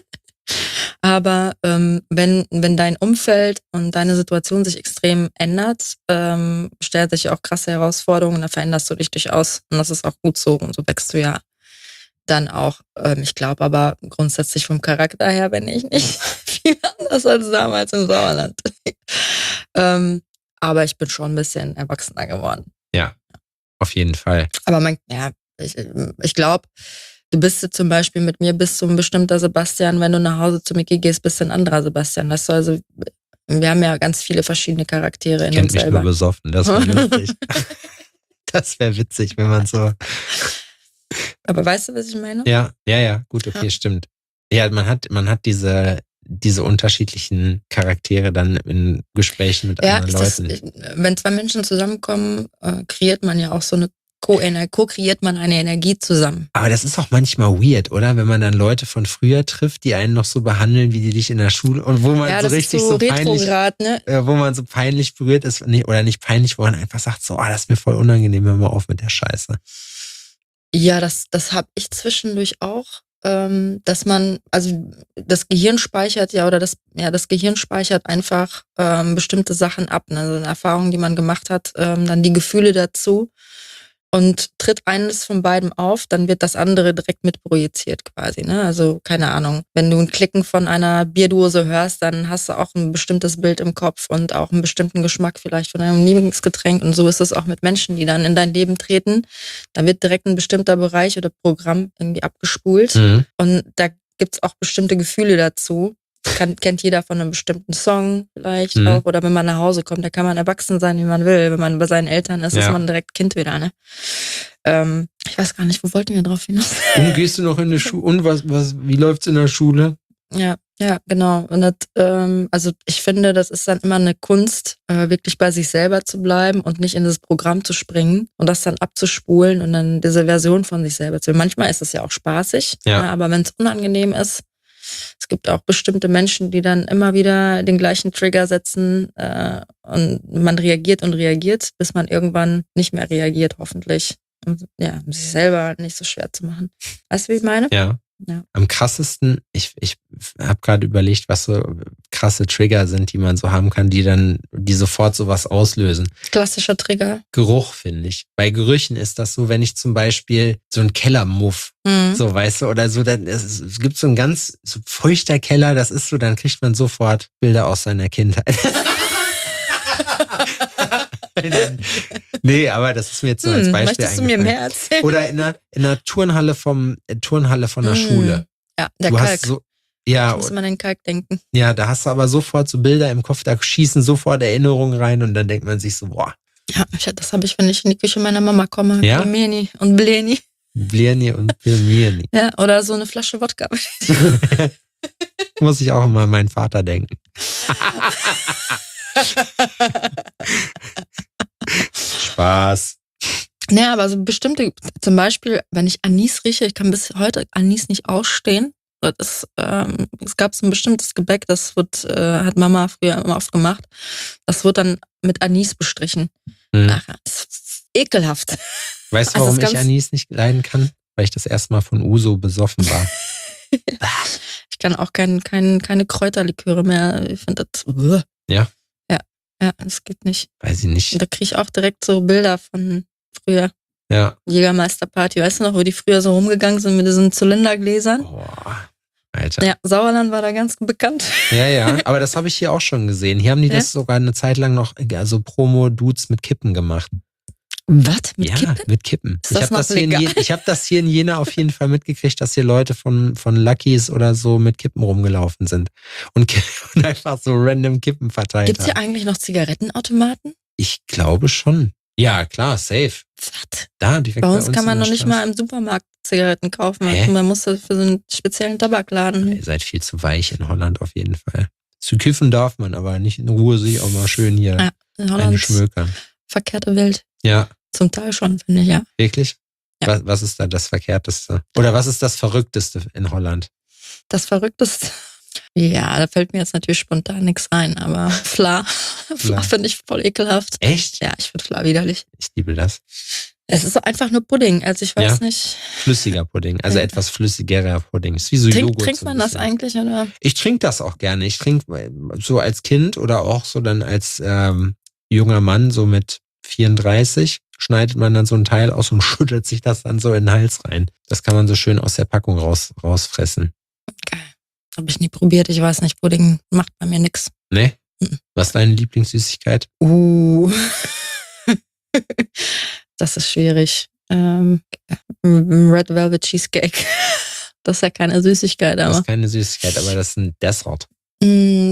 B: Aber ähm, wenn, wenn dein Umfeld und deine Situation sich extrem ändert, ähm, stellt sich auch krasse Herausforderungen, da veränderst du dich durchaus. Und das ist auch gut so. Und so wächst du ja dann auch. Ähm, ich glaube aber grundsätzlich vom Charakter her bin ich nicht viel anders als damals im Sauerland. ähm, aber ich bin schon ein bisschen erwachsener geworden.
A: Ja, auf jeden Fall.
B: Aber man, ja, ich, ich glaube, du bist jetzt zum Beispiel mit mir, bist du ein bestimmter Sebastian, wenn du nach Hause zu Micky gehst, bist du ein anderer Sebastian. Weißt du, also wir haben ja ganz viele verschiedene Charaktere in
A: Kennt
B: uns
A: mich
B: selber.
A: Nur besoffen, das wäre lustig. Das wäre witzig, wenn man so...
B: Aber weißt du, was ich meine?
A: Ja, ja, ja, gut, okay, ja. Stimmt. Ja, man hat, man hat diese, diese unterschiedlichen Charaktere dann in Gesprächen mit
B: ja,
A: anderen Leuten.
B: Das, wenn zwei Menschen zusammenkommen, äh, kreiert man ja auch so eine Co-kreiert man eine Energie zusammen.
A: Aber das ist auch manchmal weird, oder? Wenn man dann Leute von früher trifft, die einen noch so behandeln, wie die dich in der Schule und wo man
B: ja,
A: so
B: das
A: richtig
B: ist so,
A: so peinlich,
B: ne?
A: äh, wo man so peinlich berührt ist, nee, oder nicht peinlich, wo man einfach sagt, so, oh, das ist mir voll unangenehm, hör mal auf mit der Scheiße.
B: Ja, das, das habe ich zwischendurch auch, ähm, dass man, also das Gehirn speichert ja, oder das, ja, das Gehirn speichert einfach ähm, bestimmte Sachen ab, ne? Also eine Erfahrung, die man gemacht hat, ähm, dann die Gefühle dazu. Und tritt eines von beiden auf, dann wird das andere direkt mit projiziert quasi, ne? Also, keine Ahnung. Wenn du ein Klicken von einer Bierdose hörst, dann hast du auch ein bestimmtes Bild im Kopf und auch einen bestimmten Geschmack vielleicht von einem Lieblingsgetränk. Und so ist es auch mit Menschen, die dann in dein Leben treten. Da wird direkt ein bestimmter Bereich oder Programm irgendwie abgespult. Mhm. Und da gibt's auch bestimmte Gefühle dazu. Kann, kennt jeder von einem bestimmten Song vielleicht mhm. auch. Oder wenn man nach Hause kommt, da kann man erwachsen sein, wie man will. Wenn man bei seinen Eltern ist, ja. ist man direkt Kind wieder, ne? Ähm, ich weiß gar nicht, wo wollten wir drauf hinaus?
A: Und gehst du noch in die Schule? Und was, was, wie läuft's in der Schule?
B: Ja, ja, genau. Und das, ähm, also ich finde, das ist dann immer eine Kunst, äh, wirklich bei sich selber zu bleiben und nicht in das Programm zu springen und das dann abzuspulen und dann diese Version von sich selber zu. Manchmal ist es ja auch spaßig, ja. Ja, aber wenn es unangenehm ist, es gibt auch bestimmte Menschen, die dann immer wieder den gleichen Trigger setzen äh, und man reagiert und reagiert, bis man irgendwann nicht mehr reagiert, hoffentlich. Und, ja, um sich selber nicht so schwer zu machen. Weißt du, wie ich meine?
A: Ja. Ja. Am krassesten, ich, ich habe gerade überlegt, was so krasse Trigger sind, die man so haben kann, die dann, die sofort sowas auslösen.
B: Klassischer Trigger.
A: Geruch, finde ich. Bei Gerüchen ist das so, wenn ich zum Beispiel so einen Kellermuff, mhm. so, weißt du, oder so, dann, es, es gibt so ein ganz so feuchter Keller, das ist so, dann kriegt man sofort Bilder aus seiner Kindheit. Nee, aber das ist mir jetzt so als
B: Hm,
A: Beispiel
B: möchtest du mir
A: eingefallen.
B: mehr erzählen?
A: Oder in der, in der Turnhalle vom äh, Turnhalle von der
B: Hm.
A: Schule.
B: Ja, der
A: Du
B: Kalk.
A: hast so, ja,
B: Ich muss immer an den Kalk denken.
A: ja, da hast du aber sofort so Bilder im Kopf, da schießen sofort Erinnerungen rein und dann denkt man sich so, boah,
B: Ja, ich- das habe ich, wenn ich in die Küche meiner Mama komme.
A: Ja?
B: Bleni und Bleni.
A: Blirni und Blirni.
B: Ja, oder so eine Flasche Wodka.
A: Muss ich auch immer an meinen Vater denken. Spaß.
B: Naja, aber so bestimmte, zum Beispiel, wenn ich Anis rieche, ich kann bis heute Anis nicht ausstehen. Das, ähm, es gab so ein bestimmtes Gebäck, das wird, äh, hat Mama früher immer oft gemacht. Das wird dann mit Anis bestrichen.
A: Hm.
B: Ach, das ist ekelhaft.
A: Weißt du,
B: Also
A: warum
B: das
A: ich
B: ganz-
A: Anis nicht leiden kann? Weil ich das erste Mal von Uso besoffen war.
B: Ich kann auch kein, kein, keine Kräuterliköre mehr. Ich finde das. Uah.
A: Ja?
B: Ja, ja, das geht nicht.
A: Weiß ich nicht.
B: Da kriege ich auch direkt so Bilder von früher.
A: Ja.
B: Jägermeisterparty, weißt du noch, wo die früher so rumgegangen sind mit diesen Zylindergläsern?
A: Boah, Alter.
B: Ja, Sauerland war da ganz bekannt.
A: Ja, ja, aber das habe ich hier auch schon gesehen. Hier haben die
B: Ja?
A: das sogar eine Zeit lang noch, also Promo-Dudes mit Kippen gemacht.
B: Was? Mit
A: ja,
B: Kippen?
A: mit Kippen.
B: Ist
A: ich
B: das
A: habe
B: noch
A: das, hier in
B: legal?
A: Je- ich hab das hier in Jena auf jeden Fall mitgekriegt, dass hier Leute von, von Lucky's oder so mit Kippen rumgelaufen sind. Und, Ki- und einfach so random Kippen verteilt
B: Gibt's hier
A: haben.
B: eigentlich noch Zigarettenautomaten?
A: Ich glaube schon. Ja, klar, safe.
B: Was?
A: Da, direkt
B: Bei uns
A: uns
B: kann man
A: in
B: noch
A: der
B: nicht
A: Straße.
B: mal im Supermarkt Zigaretten kaufen.
A: Hä?
B: Man muss das für so einen speziellen Tabakladen.
A: Ihr seid viel zu weich in Holland auf jeden Fall. Zu kiffen darf man, aber nicht in Ruhe sich auch mal schön hier
B: Ja, in
A: eine
B: Holland ist
A: schmökern.
B: verkehrte Welt.
A: Ja,
B: Zum Teil schon, finde ich, ja.
A: wirklich?
B: Ja.
A: Was, was ist da das Verkehrteste? Oder was ist das Verrückteste in Holland?
B: Das Verrückteste. Ja, da fällt mir jetzt natürlich spontan nichts ein, aber Fla. Fla finde ich voll ekelhaft.
A: Echt?
B: Ja, ich finde Fla widerlich.
A: Ich liebe das.
B: Es ist so einfach nur Pudding. Also ich weiß
A: Ja.
B: nicht.
A: Flüssiger Pudding, also
B: Ja.
A: etwas flüssigerer Pudding. Ist wie so
B: Trink,
A: Joghurt.
B: trinkt
A: so
B: man
A: ein
B: das
A: bisschen.
B: eigentlich, oder?
A: Ich trinke das auch gerne. Ich trinke so als Kind oder auch so dann als ähm, junger Mann, so mit vierunddreißig, schneidet man dann so ein Teil aus und schüttelt sich das dann so in den Hals rein. Das kann man so schön aus der Packung raus, rausfressen.
B: Geil. Habe ich nie probiert. Ich weiß nicht, Pudding macht bei mir nix.
A: Ne?
B: Mhm.
A: Was ist deine Lieblingssüßigkeit?
B: Uh. Das ist schwierig. Ähm, Red Velvet Cheesecake. Das ist ja keine Süßigkeit,
A: Das
B: aber.
A: ist keine Süßigkeit, aber das ist ein Dessert.
B: Mm,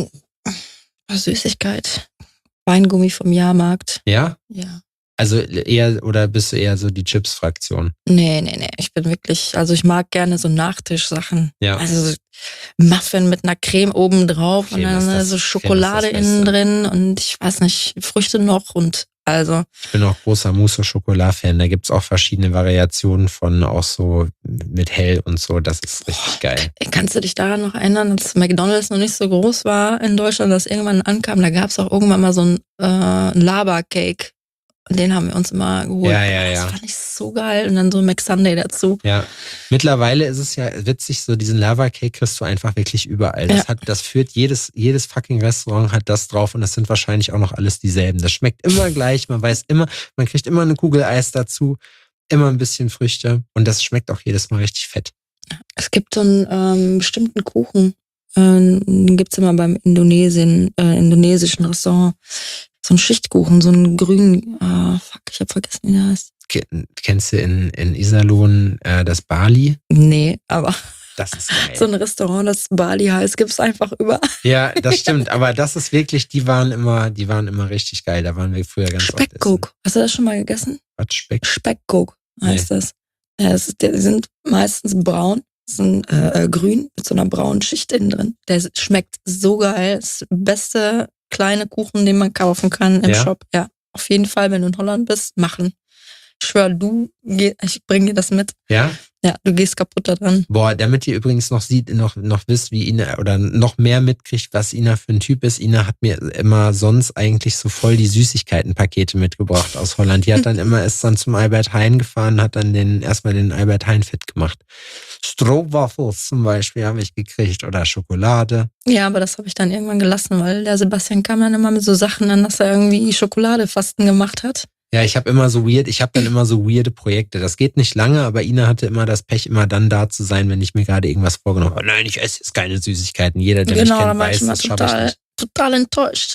B: Süßigkeit. Weingummi vom Jahrmarkt.
A: Ja?
B: Ja.
A: Also eher, oder bist du eher so die Chips-Fraktion?
B: Nee, nee, nee. Ich bin wirklich, also ich mag gerne so Nachtischsachen.
A: Ja.
B: Also so Muffin mit einer Creme oben drauf und
A: Creme ist
B: dann
A: das-
B: so
A: Creme
B: Schokolade
A: ist das
B: innen
A: Beste.
B: drin und ich weiß nicht, Früchte noch und also.
A: Ich bin auch großer Mousse-Schokolade-Fan. Da gibt's auch verschiedene Variationen von auch so mit hell und so. Das ist richtig geil.
B: Kannst du dich daran noch erinnern, als McDonald's noch nicht so groß war in Deutschland, dass irgendwann ankam, da gab es auch irgendwann mal so ein äh, Lava-Cake. Und den haben wir uns immer geholt.
A: Ja, ja, ja.
B: Das fand ich so geil. Und dann so ein McSunday dazu.
A: Ja, mittlerweile ist es ja witzig, so diesen Lava Cake kriegst du einfach wirklich überall. Das
B: Ja.
A: hat, das führt jedes, jedes fucking Restaurant hat das drauf und das sind wahrscheinlich auch noch alles dieselben. Das schmeckt immer gleich, man weiß immer, man kriegt immer eine Kugel Eis dazu, immer ein bisschen Früchte und das schmeckt auch jedes Mal richtig fett.
B: Es gibt so einen ähm, bestimmten Kuchen. Ähm, den gibt's immer beim Indonesien, äh, indonesischen Restaurant. So ein Schichtkuchen, so einen grünen, äh, fuck, ich hab vergessen, wie der heißt.
A: Ke- Kennst du in, in Iserlohn äh, das Bali?
B: Nee, aber
A: Das ist geil.
B: so ein Restaurant, das Bali heißt, gibt's einfach überall.
A: Ja, das stimmt, aber das ist wirklich, die waren immer, die waren immer richtig geil. Da waren wir früher ganz oft essen.
B: Speckcoke. Hast du das schon mal gegessen?
A: Was, Speck?
B: Speckcoke heißt das. Ja, das ist, die sind meistens braun, sind äh, äh, grün mit so einer braunen Schicht innen drin. Der schmeckt so geil. Das ist der beste kleine Kuchen, den man kaufen kann im
A: Ja?
B: Shop. Ja, auf jeden Fall, wenn du in Holland bist, machen. Ich schwör, du, geh, ich bring dir das mit.
A: Ja?
B: Ja, du gehst kaputt daran.
A: Boah, damit ihr übrigens noch sieht, noch, noch wisst, wie Ina oder noch mehr mitkriegt, was Ina für ein Typ ist. Ina hat mir immer sonst eigentlich so voll die Süßigkeitenpakete mitgebracht aus Holland. Die hat dann immer, ist dann zum Albert Heijn gefahren, hat dann den, erstmal den Albert Heijn fit gemacht. Strohwaffels zum Beispiel habe ich gekriegt oder Schokolade.
B: Ja, aber das habe ich dann irgendwann gelassen, weil der Sebastian kam dann immer mit so Sachen an, dass er irgendwie Schokoladefasten gemacht hat.
A: Ja, ich habe immer so weird, ich habe dann immer so weirde Projekte. Das geht nicht lange, aber Ina hatte immer das Pech, immer dann da zu sein, wenn ich mir gerade irgendwas vorgenommen habe. Nein, ich esse jetzt keine Süßigkeiten. Jeder, der
B: Genau,
A: mich
B: da
A: kennt,
B: war ich
A: weiß,
B: immer
A: das schaffe ich
B: total,
A: nicht.
B: total enttäuscht.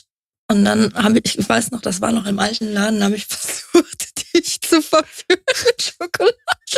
B: Und dann habe ich, ich weiß noch, das war noch im alten Laden, habe ich versucht, dich zu verführen mit Schokolade.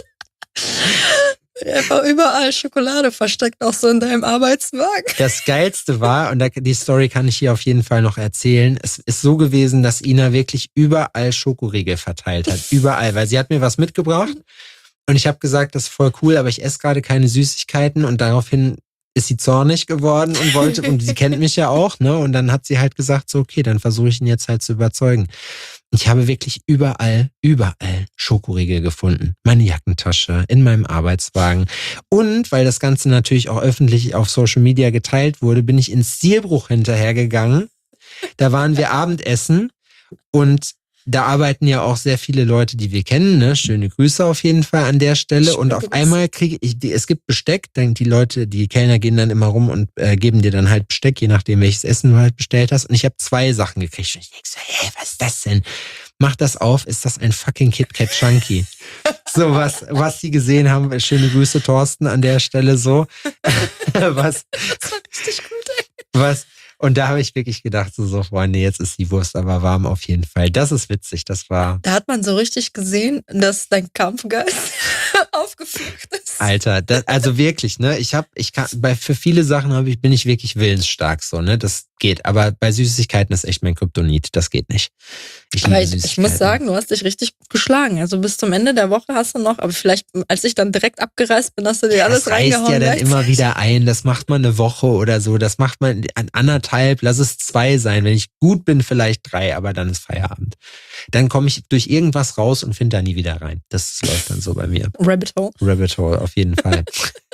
B: Einfach überall Schokolade versteckt, auch so in deinem Arbeitswagen.
A: Das Geilste war, und die Story kann ich hier auf jeden Fall noch erzählen, es ist so gewesen, dass Ina wirklich überall Schokoriegel verteilt hat. Überall, weil sie hat mir was mitgebracht und ich habe gesagt, das ist voll cool, aber ich esse gerade keine Süßigkeiten und daraufhin ist sie zornig geworden und wollte, und sie kennt mich ja auch, ne? Und dann hat sie halt gesagt, so okay, dann versuche ich ihn jetzt halt zu überzeugen. Ich habe wirklich überall, überall Schokoriegel gefunden. Meine Jackentasche, in meinem Arbeitswagen. Und weil das Ganze natürlich auch öffentlich auf Social Media geteilt wurde, bin ich in Stilbruch hinterhergegangen. Da waren wir Abendessen und da arbeiten ja auch sehr viele Leute, die wir kennen. Ne? Schöne Grüße auf jeden Fall an der Stelle.
B: Schöne
A: Und auf
B: Grüße.
A: einmal kriege ich, die, es gibt Besteck, dann die Leute, die Kellner gehen dann immer rum und äh, geben dir dann halt Besteck, je nachdem welches Essen du halt bestellt hast. Und ich habe zwei Sachen gekriegt. Und ich denke so, hä, was ist das denn? Mach das auf, ist das ein fucking KitKat Chunky? So, was, was sie gesehen haben, schöne Grüße, Thorsten, an der Stelle so. was,
B: Das war richtig gut, ey.
A: was, und da habe ich wirklich gedacht, so, so, Freunde, jetzt ist die Wurst aber warm auf jeden Fall. Das ist witzig, das war...
B: Da hat man so richtig gesehen, dass dein Kampfgeist aufgeführt ist.
A: Alter, das, also wirklich, ne? Ich habe, ich kann, bei für viele Sachen habe ich, bin ich wirklich willensstark, so, ne? Das geht. Aber bei Süßigkeiten ist echt mein Kryptonit. Das geht nicht. Ich
B: Aber
A: liebe
B: ich,
A: Süßigkeiten.
B: ich muss sagen, du hast dich richtig gut geschlagen. Also bis zum Ende der Woche hast du noch, aber vielleicht, als ich dann direkt abgereist bin, hast du dir
A: Ja,
B: alles
A: das reißt
B: reingehauen.
A: ja dann
B: gleichzeitig.
A: immer wieder ein. Das macht man eine Woche oder so. Das macht man an anderthalb. Lass es zwei sein. Wenn ich gut bin, vielleicht drei, aber dann ist Feierabend. Dann komme ich durch irgendwas raus und finde da nie wieder rein. Das läuft dann so bei mir.
B: Rabbit Hole.
A: Rabbit Hole, auf jeden Fall.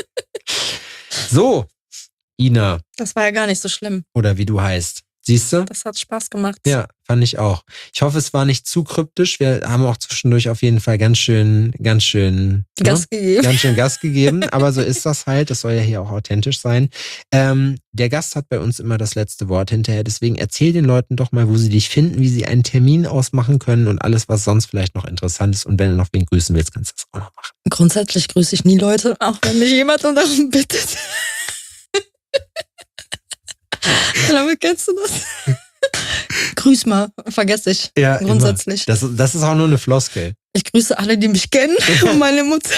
A: So, Ina,
B: Das war ja gar nicht so schlimm.
A: oder wie du heißt. Siehst du?
B: Das hat Spaß gemacht.
A: Ja, fand ich auch. Ich hoffe, es war nicht zu kryptisch. Wir haben auch zwischendurch auf jeden Fall ganz schön, ganz schön,
B: Gas
A: ne?
B: gegeben.
A: ganz schön Gas gegeben. Aber so ist das halt. Das soll ja hier auch authentisch sein. Ähm, der Gast hat bei uns immer das letzte Wort hinterher. Deswegen erzähl den Leuten doch mal, wo sie dich finden, wie sie einen Termin ausmachen können und alles, was sonst vielleicht noch interessant ist. Und wenn du noch wen grüßen willst, kannst du das auch noch machen.
B: Grundsätzlich grüße ich nie Leute, auch wenn mich jemand darum bittet. Damit kennst du das? Grüß mal, vergesse ich.
A: Ja,
B: Grundsätzlich.
A: Das, das ist auch nur eine Floskel.
B: Ich grüße alle, die mich kennen und meine Mutter.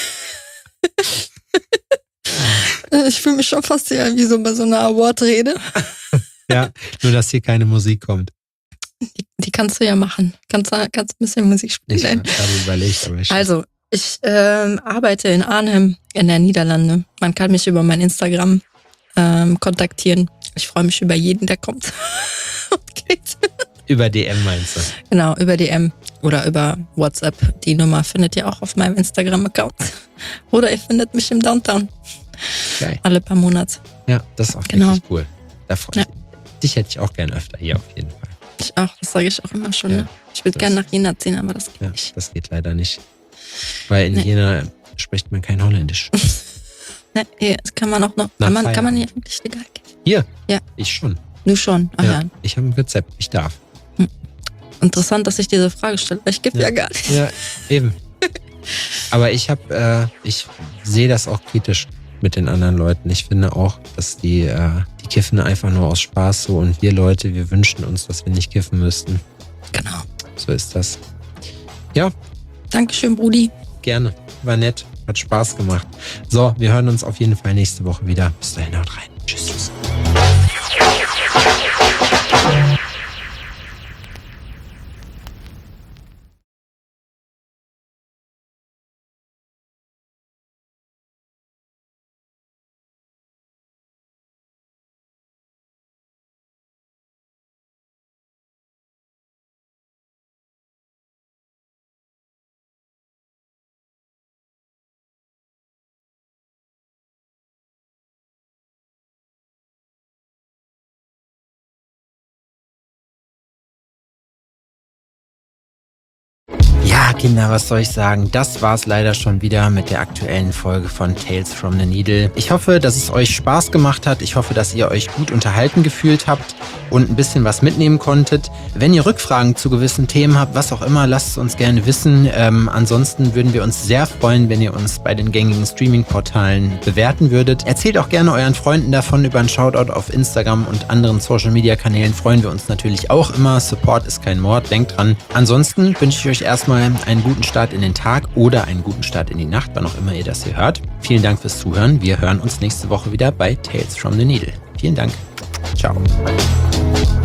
B: Ich fühle mich schon fast hier wie so bei so einer Award-Rede.
A: Ja, nur dass hier keine Musik kommt.
B: Die, die kannst du ja machen. Kannst, kannst ein bisschen Musik
A: Ich
B: spielen.
A: habe überlegt, aber ich
B: Also, ich ähm, arbeite in Arnhem in der Niederlande. Man kann mich über mein Instagram ähm, kontaktieren. Ich freue mich über jeden, der kommt und geht.
A: über D M meinst du?
B: Genau, über D M oder über WhatsApp. Die Nummer findet ihr auch auf meinem Instagram-Account. Oder ihr findet mich im Downtown.
A: Geil.
B: Alle paar Monate.
A: Ja, das ist auch
B: Genau.
A: wirklich cool. Da freu-
B: Ja.
A: Dich hätte ich auch gern öfter hier auf jeden Fall.
B: Ich auch, das sage ich auch immer schon.
A: Ja,
B: Ne? Ich würde
A: das-
B: gerne nach Jena ziehen, aber das geht
A: Ja,
B: nicht.
A: das geht leider nicht. Weil in
B: Nee.
A: Jena spricht man kein Holländisch.
B: Ne, hier, das kann man auch noch.
A: Nach
B: Kann man, kann man
A: Feierabend.
B: hier eigentlich legal gehen?
A: Hier?
B: Ja.
A: Ich schon.
B: Du schon. Ah, ja.
A: Ja, ich habe ein Rezept. Ich darf.
B: Interessant, dass ich diese Frage stelle, weil ich gebe ja.
A: Ja.
B: gar nicht.
A: Ja, eben. Aber ich habe, äh, ich sehe das auch kritisch mit den anderen Leuten. Ich finde auch, dass die, äh, die kiffen einfach nur aus Spaß so und wir Leute, wir wünschen uns, dass wir nicht kiffen müssten.
B: Genau.
A: So ist das. Ja,
B: Dankeschön, Brudi.
A: gerne. War nett. Hat Spaß gemacht. So, wir hören uns auf jeden Fall nächste Woche wieder. Bis dahin, haut rein. Tschüss. tschüss. Kinder, was soll ich sagen? Das war's leider schon wieder mit der aktuellen Folge von Tales from the Needle. Ich hoffe, dass es euch Spaß gemacht hat. Ich hoffe, dass ihr euch gut unterhalten gefühlt habt und ein bisschen was mitnehmen konntet. Wenn ihr Rückfragen zu gewissen Themen habt, was auch immer, lasst es uns gerne wissen. Ähm, ansonsten würden wir uns sehr freuen, wenn ihr uns bei den gängigen Streaming-Portalen bewerten würdet. Erzählt auch gerne euren Freunden davon. Über einen Shoutout auf Instagram und anderen Social-Media-Kanälen freuen wir uns natürlich auch immer. Support ist kein Mord, denkt dran. Ansonsten wünsche ich euch erstmal einen guten Start in den Tag oder einen guten Start in die Nacht, wann auch immer ihr das hier hört. Vielen Dank fürs Zuhören. Wir hören uns nächste Woche wieder bei Tales from the Needle. Vielen Dank. Ciao.